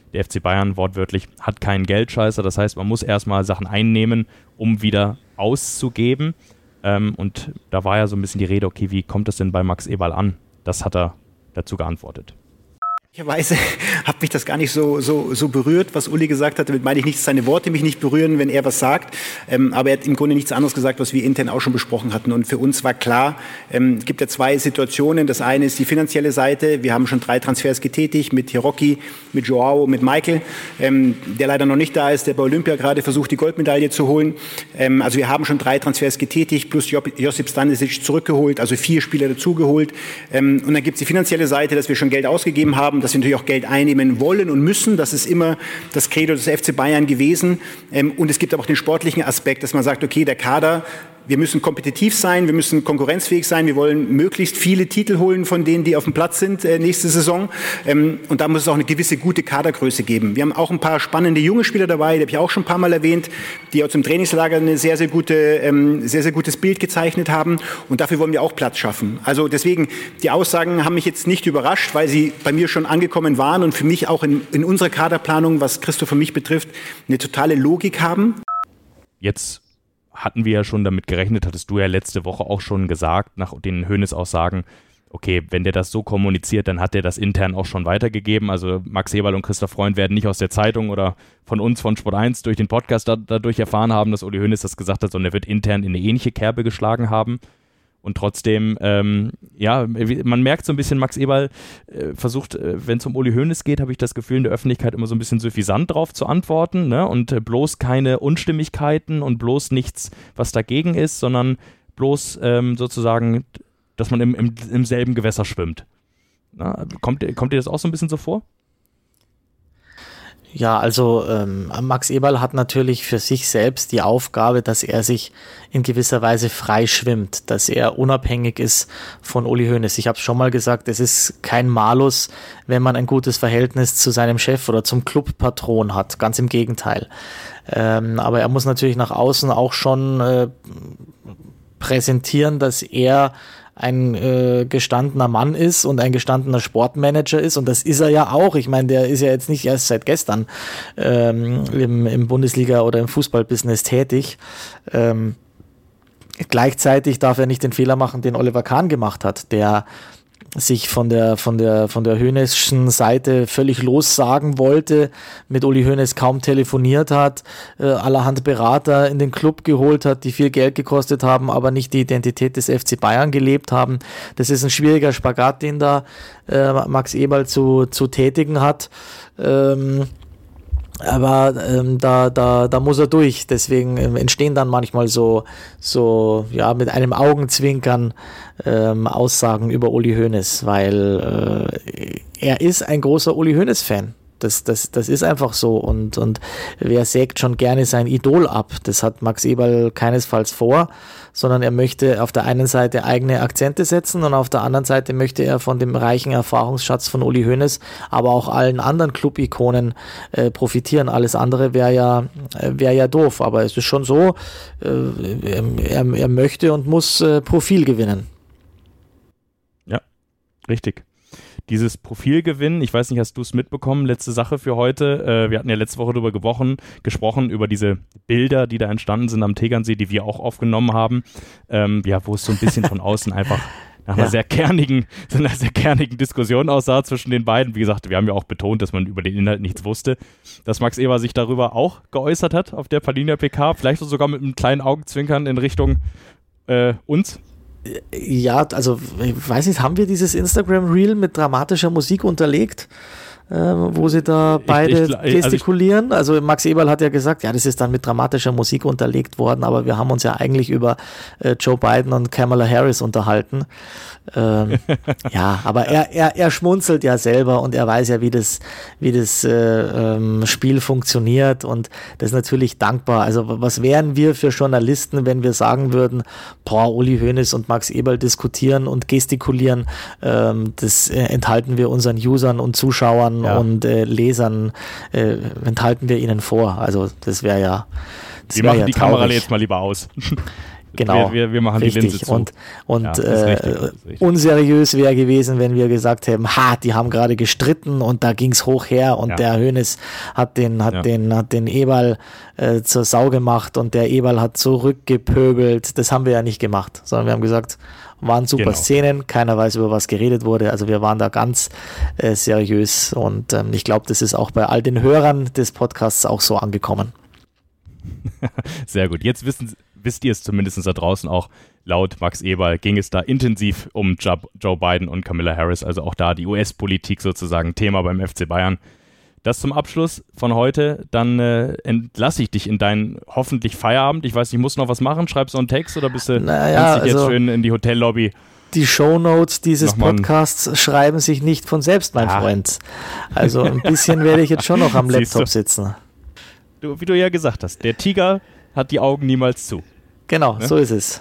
der FC Bayern wortwörtlich hat keinen Geldscheißer. Das heißt, man muss erstmal Sachen einnehmen, um wieder auszugeben. Und da war ja so ein bisschen die Rede, okay, wie kommt das denn bei Max Eberl an? Das hat er dazu geantwortet. Ehrlicherweise hat mich das gar nicht so berührt, was Uli gesagt hat. Damit meine ich nicht, dass seine Worte mich nicht berühren, wenn er was sagt. Aber er hat im Grunde nichts anderes gesagt, was wir intern auch schon besprochen hatten. Und für uns war klar, es gibt ja zwei Situationen. Das eine ist die finanzielle Seite. Wir haben schon 3 Transfers getätigt mit Hiroki, mit Joao, mit Michael, der leider noch nicht da ist, der bei Olympia gerade versucht, die Goldmedaille zu holen. Also wir haben schon 3 Transfers getätigt, plus Josip Stanisic zurückgeholt, also 4 Spieler dazugeholt. Und dann gibt es die finanzielle Seite, dass wir schon Geld ausgegeben haben, dass wir natürlich auch Geld einnehmen wollen und müssen. Das ist immer das Credo des FC Bayern gewesen. Und es gibt aber auch den sportlichen Aspekt, dass man sagt, okay, der Kader, wir müssen kompetitiv sein, wir müssen konkurrenzfähig sein, wir wollen möglichst viele Titel holen von denen, die auf dem Platz sind nächste Saison. Und da muss es auch eine gewisse gute Kadergröße geben. Wir haben auch ein paar spannende junge Spieler dabei, die habe ich auch schon ein paar Mal erwähnt, die auch zum Trainingslager ein sehr gutes Bild gezeichnet haben. Und dafür wollen wir auch Platz schaffen. Also deswegen, die Aussagen haben mich jetzt nicht überrascht, weil sie bei mir schon angekommen waren und für mich auch in unserer Kaderplanung, was Christoph und mich betrifft, eine totale Logik haben. Jetzt hatten wir ja schon damit gerechnet, hattest du ja letzte Woche auch schon gesagt, nach den Hoeneß-Aussagen, okay, wenn der das so kommuniziert, dann hat der das intern auch schon weitergegeben. Also Max Eberl und Christoph Freund werden nicht aus der Zeitung oder von uns, von Sport 1, durch den Podcast dadurch erfahren haben, dass Uli Hoeneß das gesagt hat, sondern er wird intern in eine ähnliche Kerbe geschlagen haben. Und trotzdem, man merkt so ein bisschen, Max Eberl versucht, wenn es um Uli Hoeneß geht, habe ich das Gefühl, in der Öffentlichkeit immer so ein bisschen suffisant drauf zu antworten, ne? Und bloß keine Unstimmigkeiten und bloß nichts, was dagegen ist, sondern bloß sozusagen, dass man im selben Gewässer schwimmt. Na, kommt dir das auch so ein bisschen so vor? Ja, also Max Eberl hat natürlich für sich selbst die Aufgabe, dass er sich in gewisser Weise frei schwimmt, dass er unabhängig ist von Uli Hoeneß. Ich habe es schon mal gesagt, es ist kein Malus, wenn man ein gutes Verhältnis zu seinem Chef oder zum Clubpatron hat, ganz im Gegenteil. Aber er muss natürlich nach außen auch schon präsentieren, dass er ein gestandener Mann ist und ein gestandener Sportmanager ist, und das ist er ja auch. Ich meine, der ist ja jetzt nicht erst seit gestern im Bundesliga- oder im Fußballbusiness tätig. Gleichzeitig darf er nicht den Fehler machen, den Oliver Kahn gemacht hat, der sich von der Hoeneßschen Seite völlig lossagen wollte, mit Uli Hoeneß kaum telefoniert hat, allerhand Berater in den Club geholt hat, die viel Geld gekostet haben, aber nicht die Identität des FC Bayern gelebt haben. Das ist ein schwieriger Spagat, den da Max Eberl zu tätigen hat. Aber da muss er durch. Deswegen entstehen dann manchmal so mit einem Augenzwinkern Aussagen über Uli Hoeneß, weil er ist ein großer Uli Hoeneß-Fan. Das ist einfach so, und wer sägt schon gerne sein Idol ab? Das hat Max Eberl keinesfalls vor, sondern er möchte auf der einen Seite eigene Akzente setzen und auf der anderen Seite möchte er von dem reichen Erfahrungsschatz von Uli Hoeneß, aber auch allen anderen Club-Ikonen profitieren. Alles andere wäre ja doof, aber es ist schon so, er möchte und muss Profil gewinnen. Ja, richtig. Dieses Profilgewinn, ich weiß nicht, hast du es mitbekommen, letzte Sache für heute, wir hatten ja letzte Woche darüber gesprochen, über diese Bilder, die da entstanden sind am Tegernsee, die wir auch aufgenommen haben, wo es so ein bisschen von außen einfach nach einer sehr kernigen Diskussion aussah zwischen den beiden. Wie gesagt, wir haben ja auch betont, dass man über den Inhalt nichts wusste, dass Max Eberl sich darüber auch geäußert hat auf der Palinia PK, vielleicht sogar mit einem kleinen Augenzwinkern in Richtung uns. Ja, also ich weiß nicht, haben wir dieses Instagram-Reel mit dramatischer Musik unterlegt, wo sie da beide gestikulieren? Also Max Eberl hat ja gesagt, ja, das ist dann mit dramatischer Musik unterlegt worden, aber wir haben uns ja eigentlich über Joe Biden und Kamala Harris unterhalten. Ja, aber er schmunzelt ja selber und er weiß ja, wie das Spiel funktioniert, und das ist natürlich dankbar. Also was wären wir für Journalisten, wenn wir sagen würden, Uli Hoeneß und Max Eberl diskutieren und gestikulieren, das enthalten wir unseren Usern und Zuschauern und Lesern, enthalten wir ihnen vor. Also das wäre ja wir machen die Kamera jetzt mal lieber aus. Genau. Wir machen richtig. Die Linse zu. Und ja, richtig. Unseriös wäre gewesen, wenn wir gesagt hätten, die haben gerade gestritten und da ging es hoch her und der Hoeneß hat den Eberl zur Sau gemacht und der Eberl hat zurückgepöbelt. Das haben wir ja nicht gemacht, sondern wir haben gesagt, waren super Szenen, keiner weiß, über was geredet wurde. Also wir waren da ganz seriös und ich glaube, das ist auch bei all den Hörern des Podcasts auch so angekommen. Sehr gut. Jetzt wisst ihr es zumindest da draußen auch. Laut Max Eberl ging es da intensiv um Joe Biden und Kamala Harris, also auch da die US-Politik sozusagen Thema beim FC Bayern. Das zum Abschluss von heute. Dann entlasse ich dich in deinen hoffentlich Feierabend. Ich weiß nicht, musst du noch was machen? Schreibst du einen Text oder bist du jetzt schön in die Hotellobby? Die Shownotes dieses Podcasts schreiben sich nicht von selbst, mein Freund. Also ein bisschen werde ich jetzt schon noch am Laptop sitzen. Wie du ja gesagt hast, der Tiger hat die Augen niemals zu. Genau, ne? So ist es.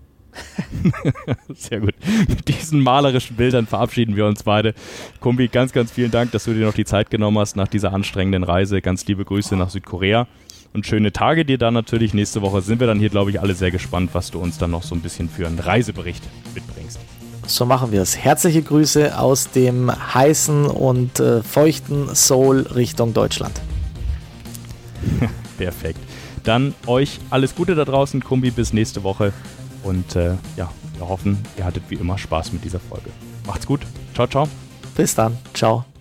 Sehr gut. Mit diesen malerischen Bildern verabschieden wir uns beide. Kumbi, ganz, ganz vielen Dank, dass du dir noch die Zeit genommen hast nach dieser anstrengenden Reise. Ganz liebe Grüße nach Südkorea und schöne Tage dir dann natürlich. Nächste Woche sind wir dann hier, glaube ich, alle sehr gespannt, was du uns dann noch so ein bisschen für einen Reisebericht mitbringst. So machen wir es. Herzliche Grüße aus dem heißen und feuchten Seoul Richtung Deutschland. Perfekt. Dann euch alles Gute da draußen, Kumbi, bis nächste Woche. Und wir hoffen, ihr hattet wie immer Spaß mit dieser Folge. Macht's gut. Ciao, ciao. Bis dann. Ciao.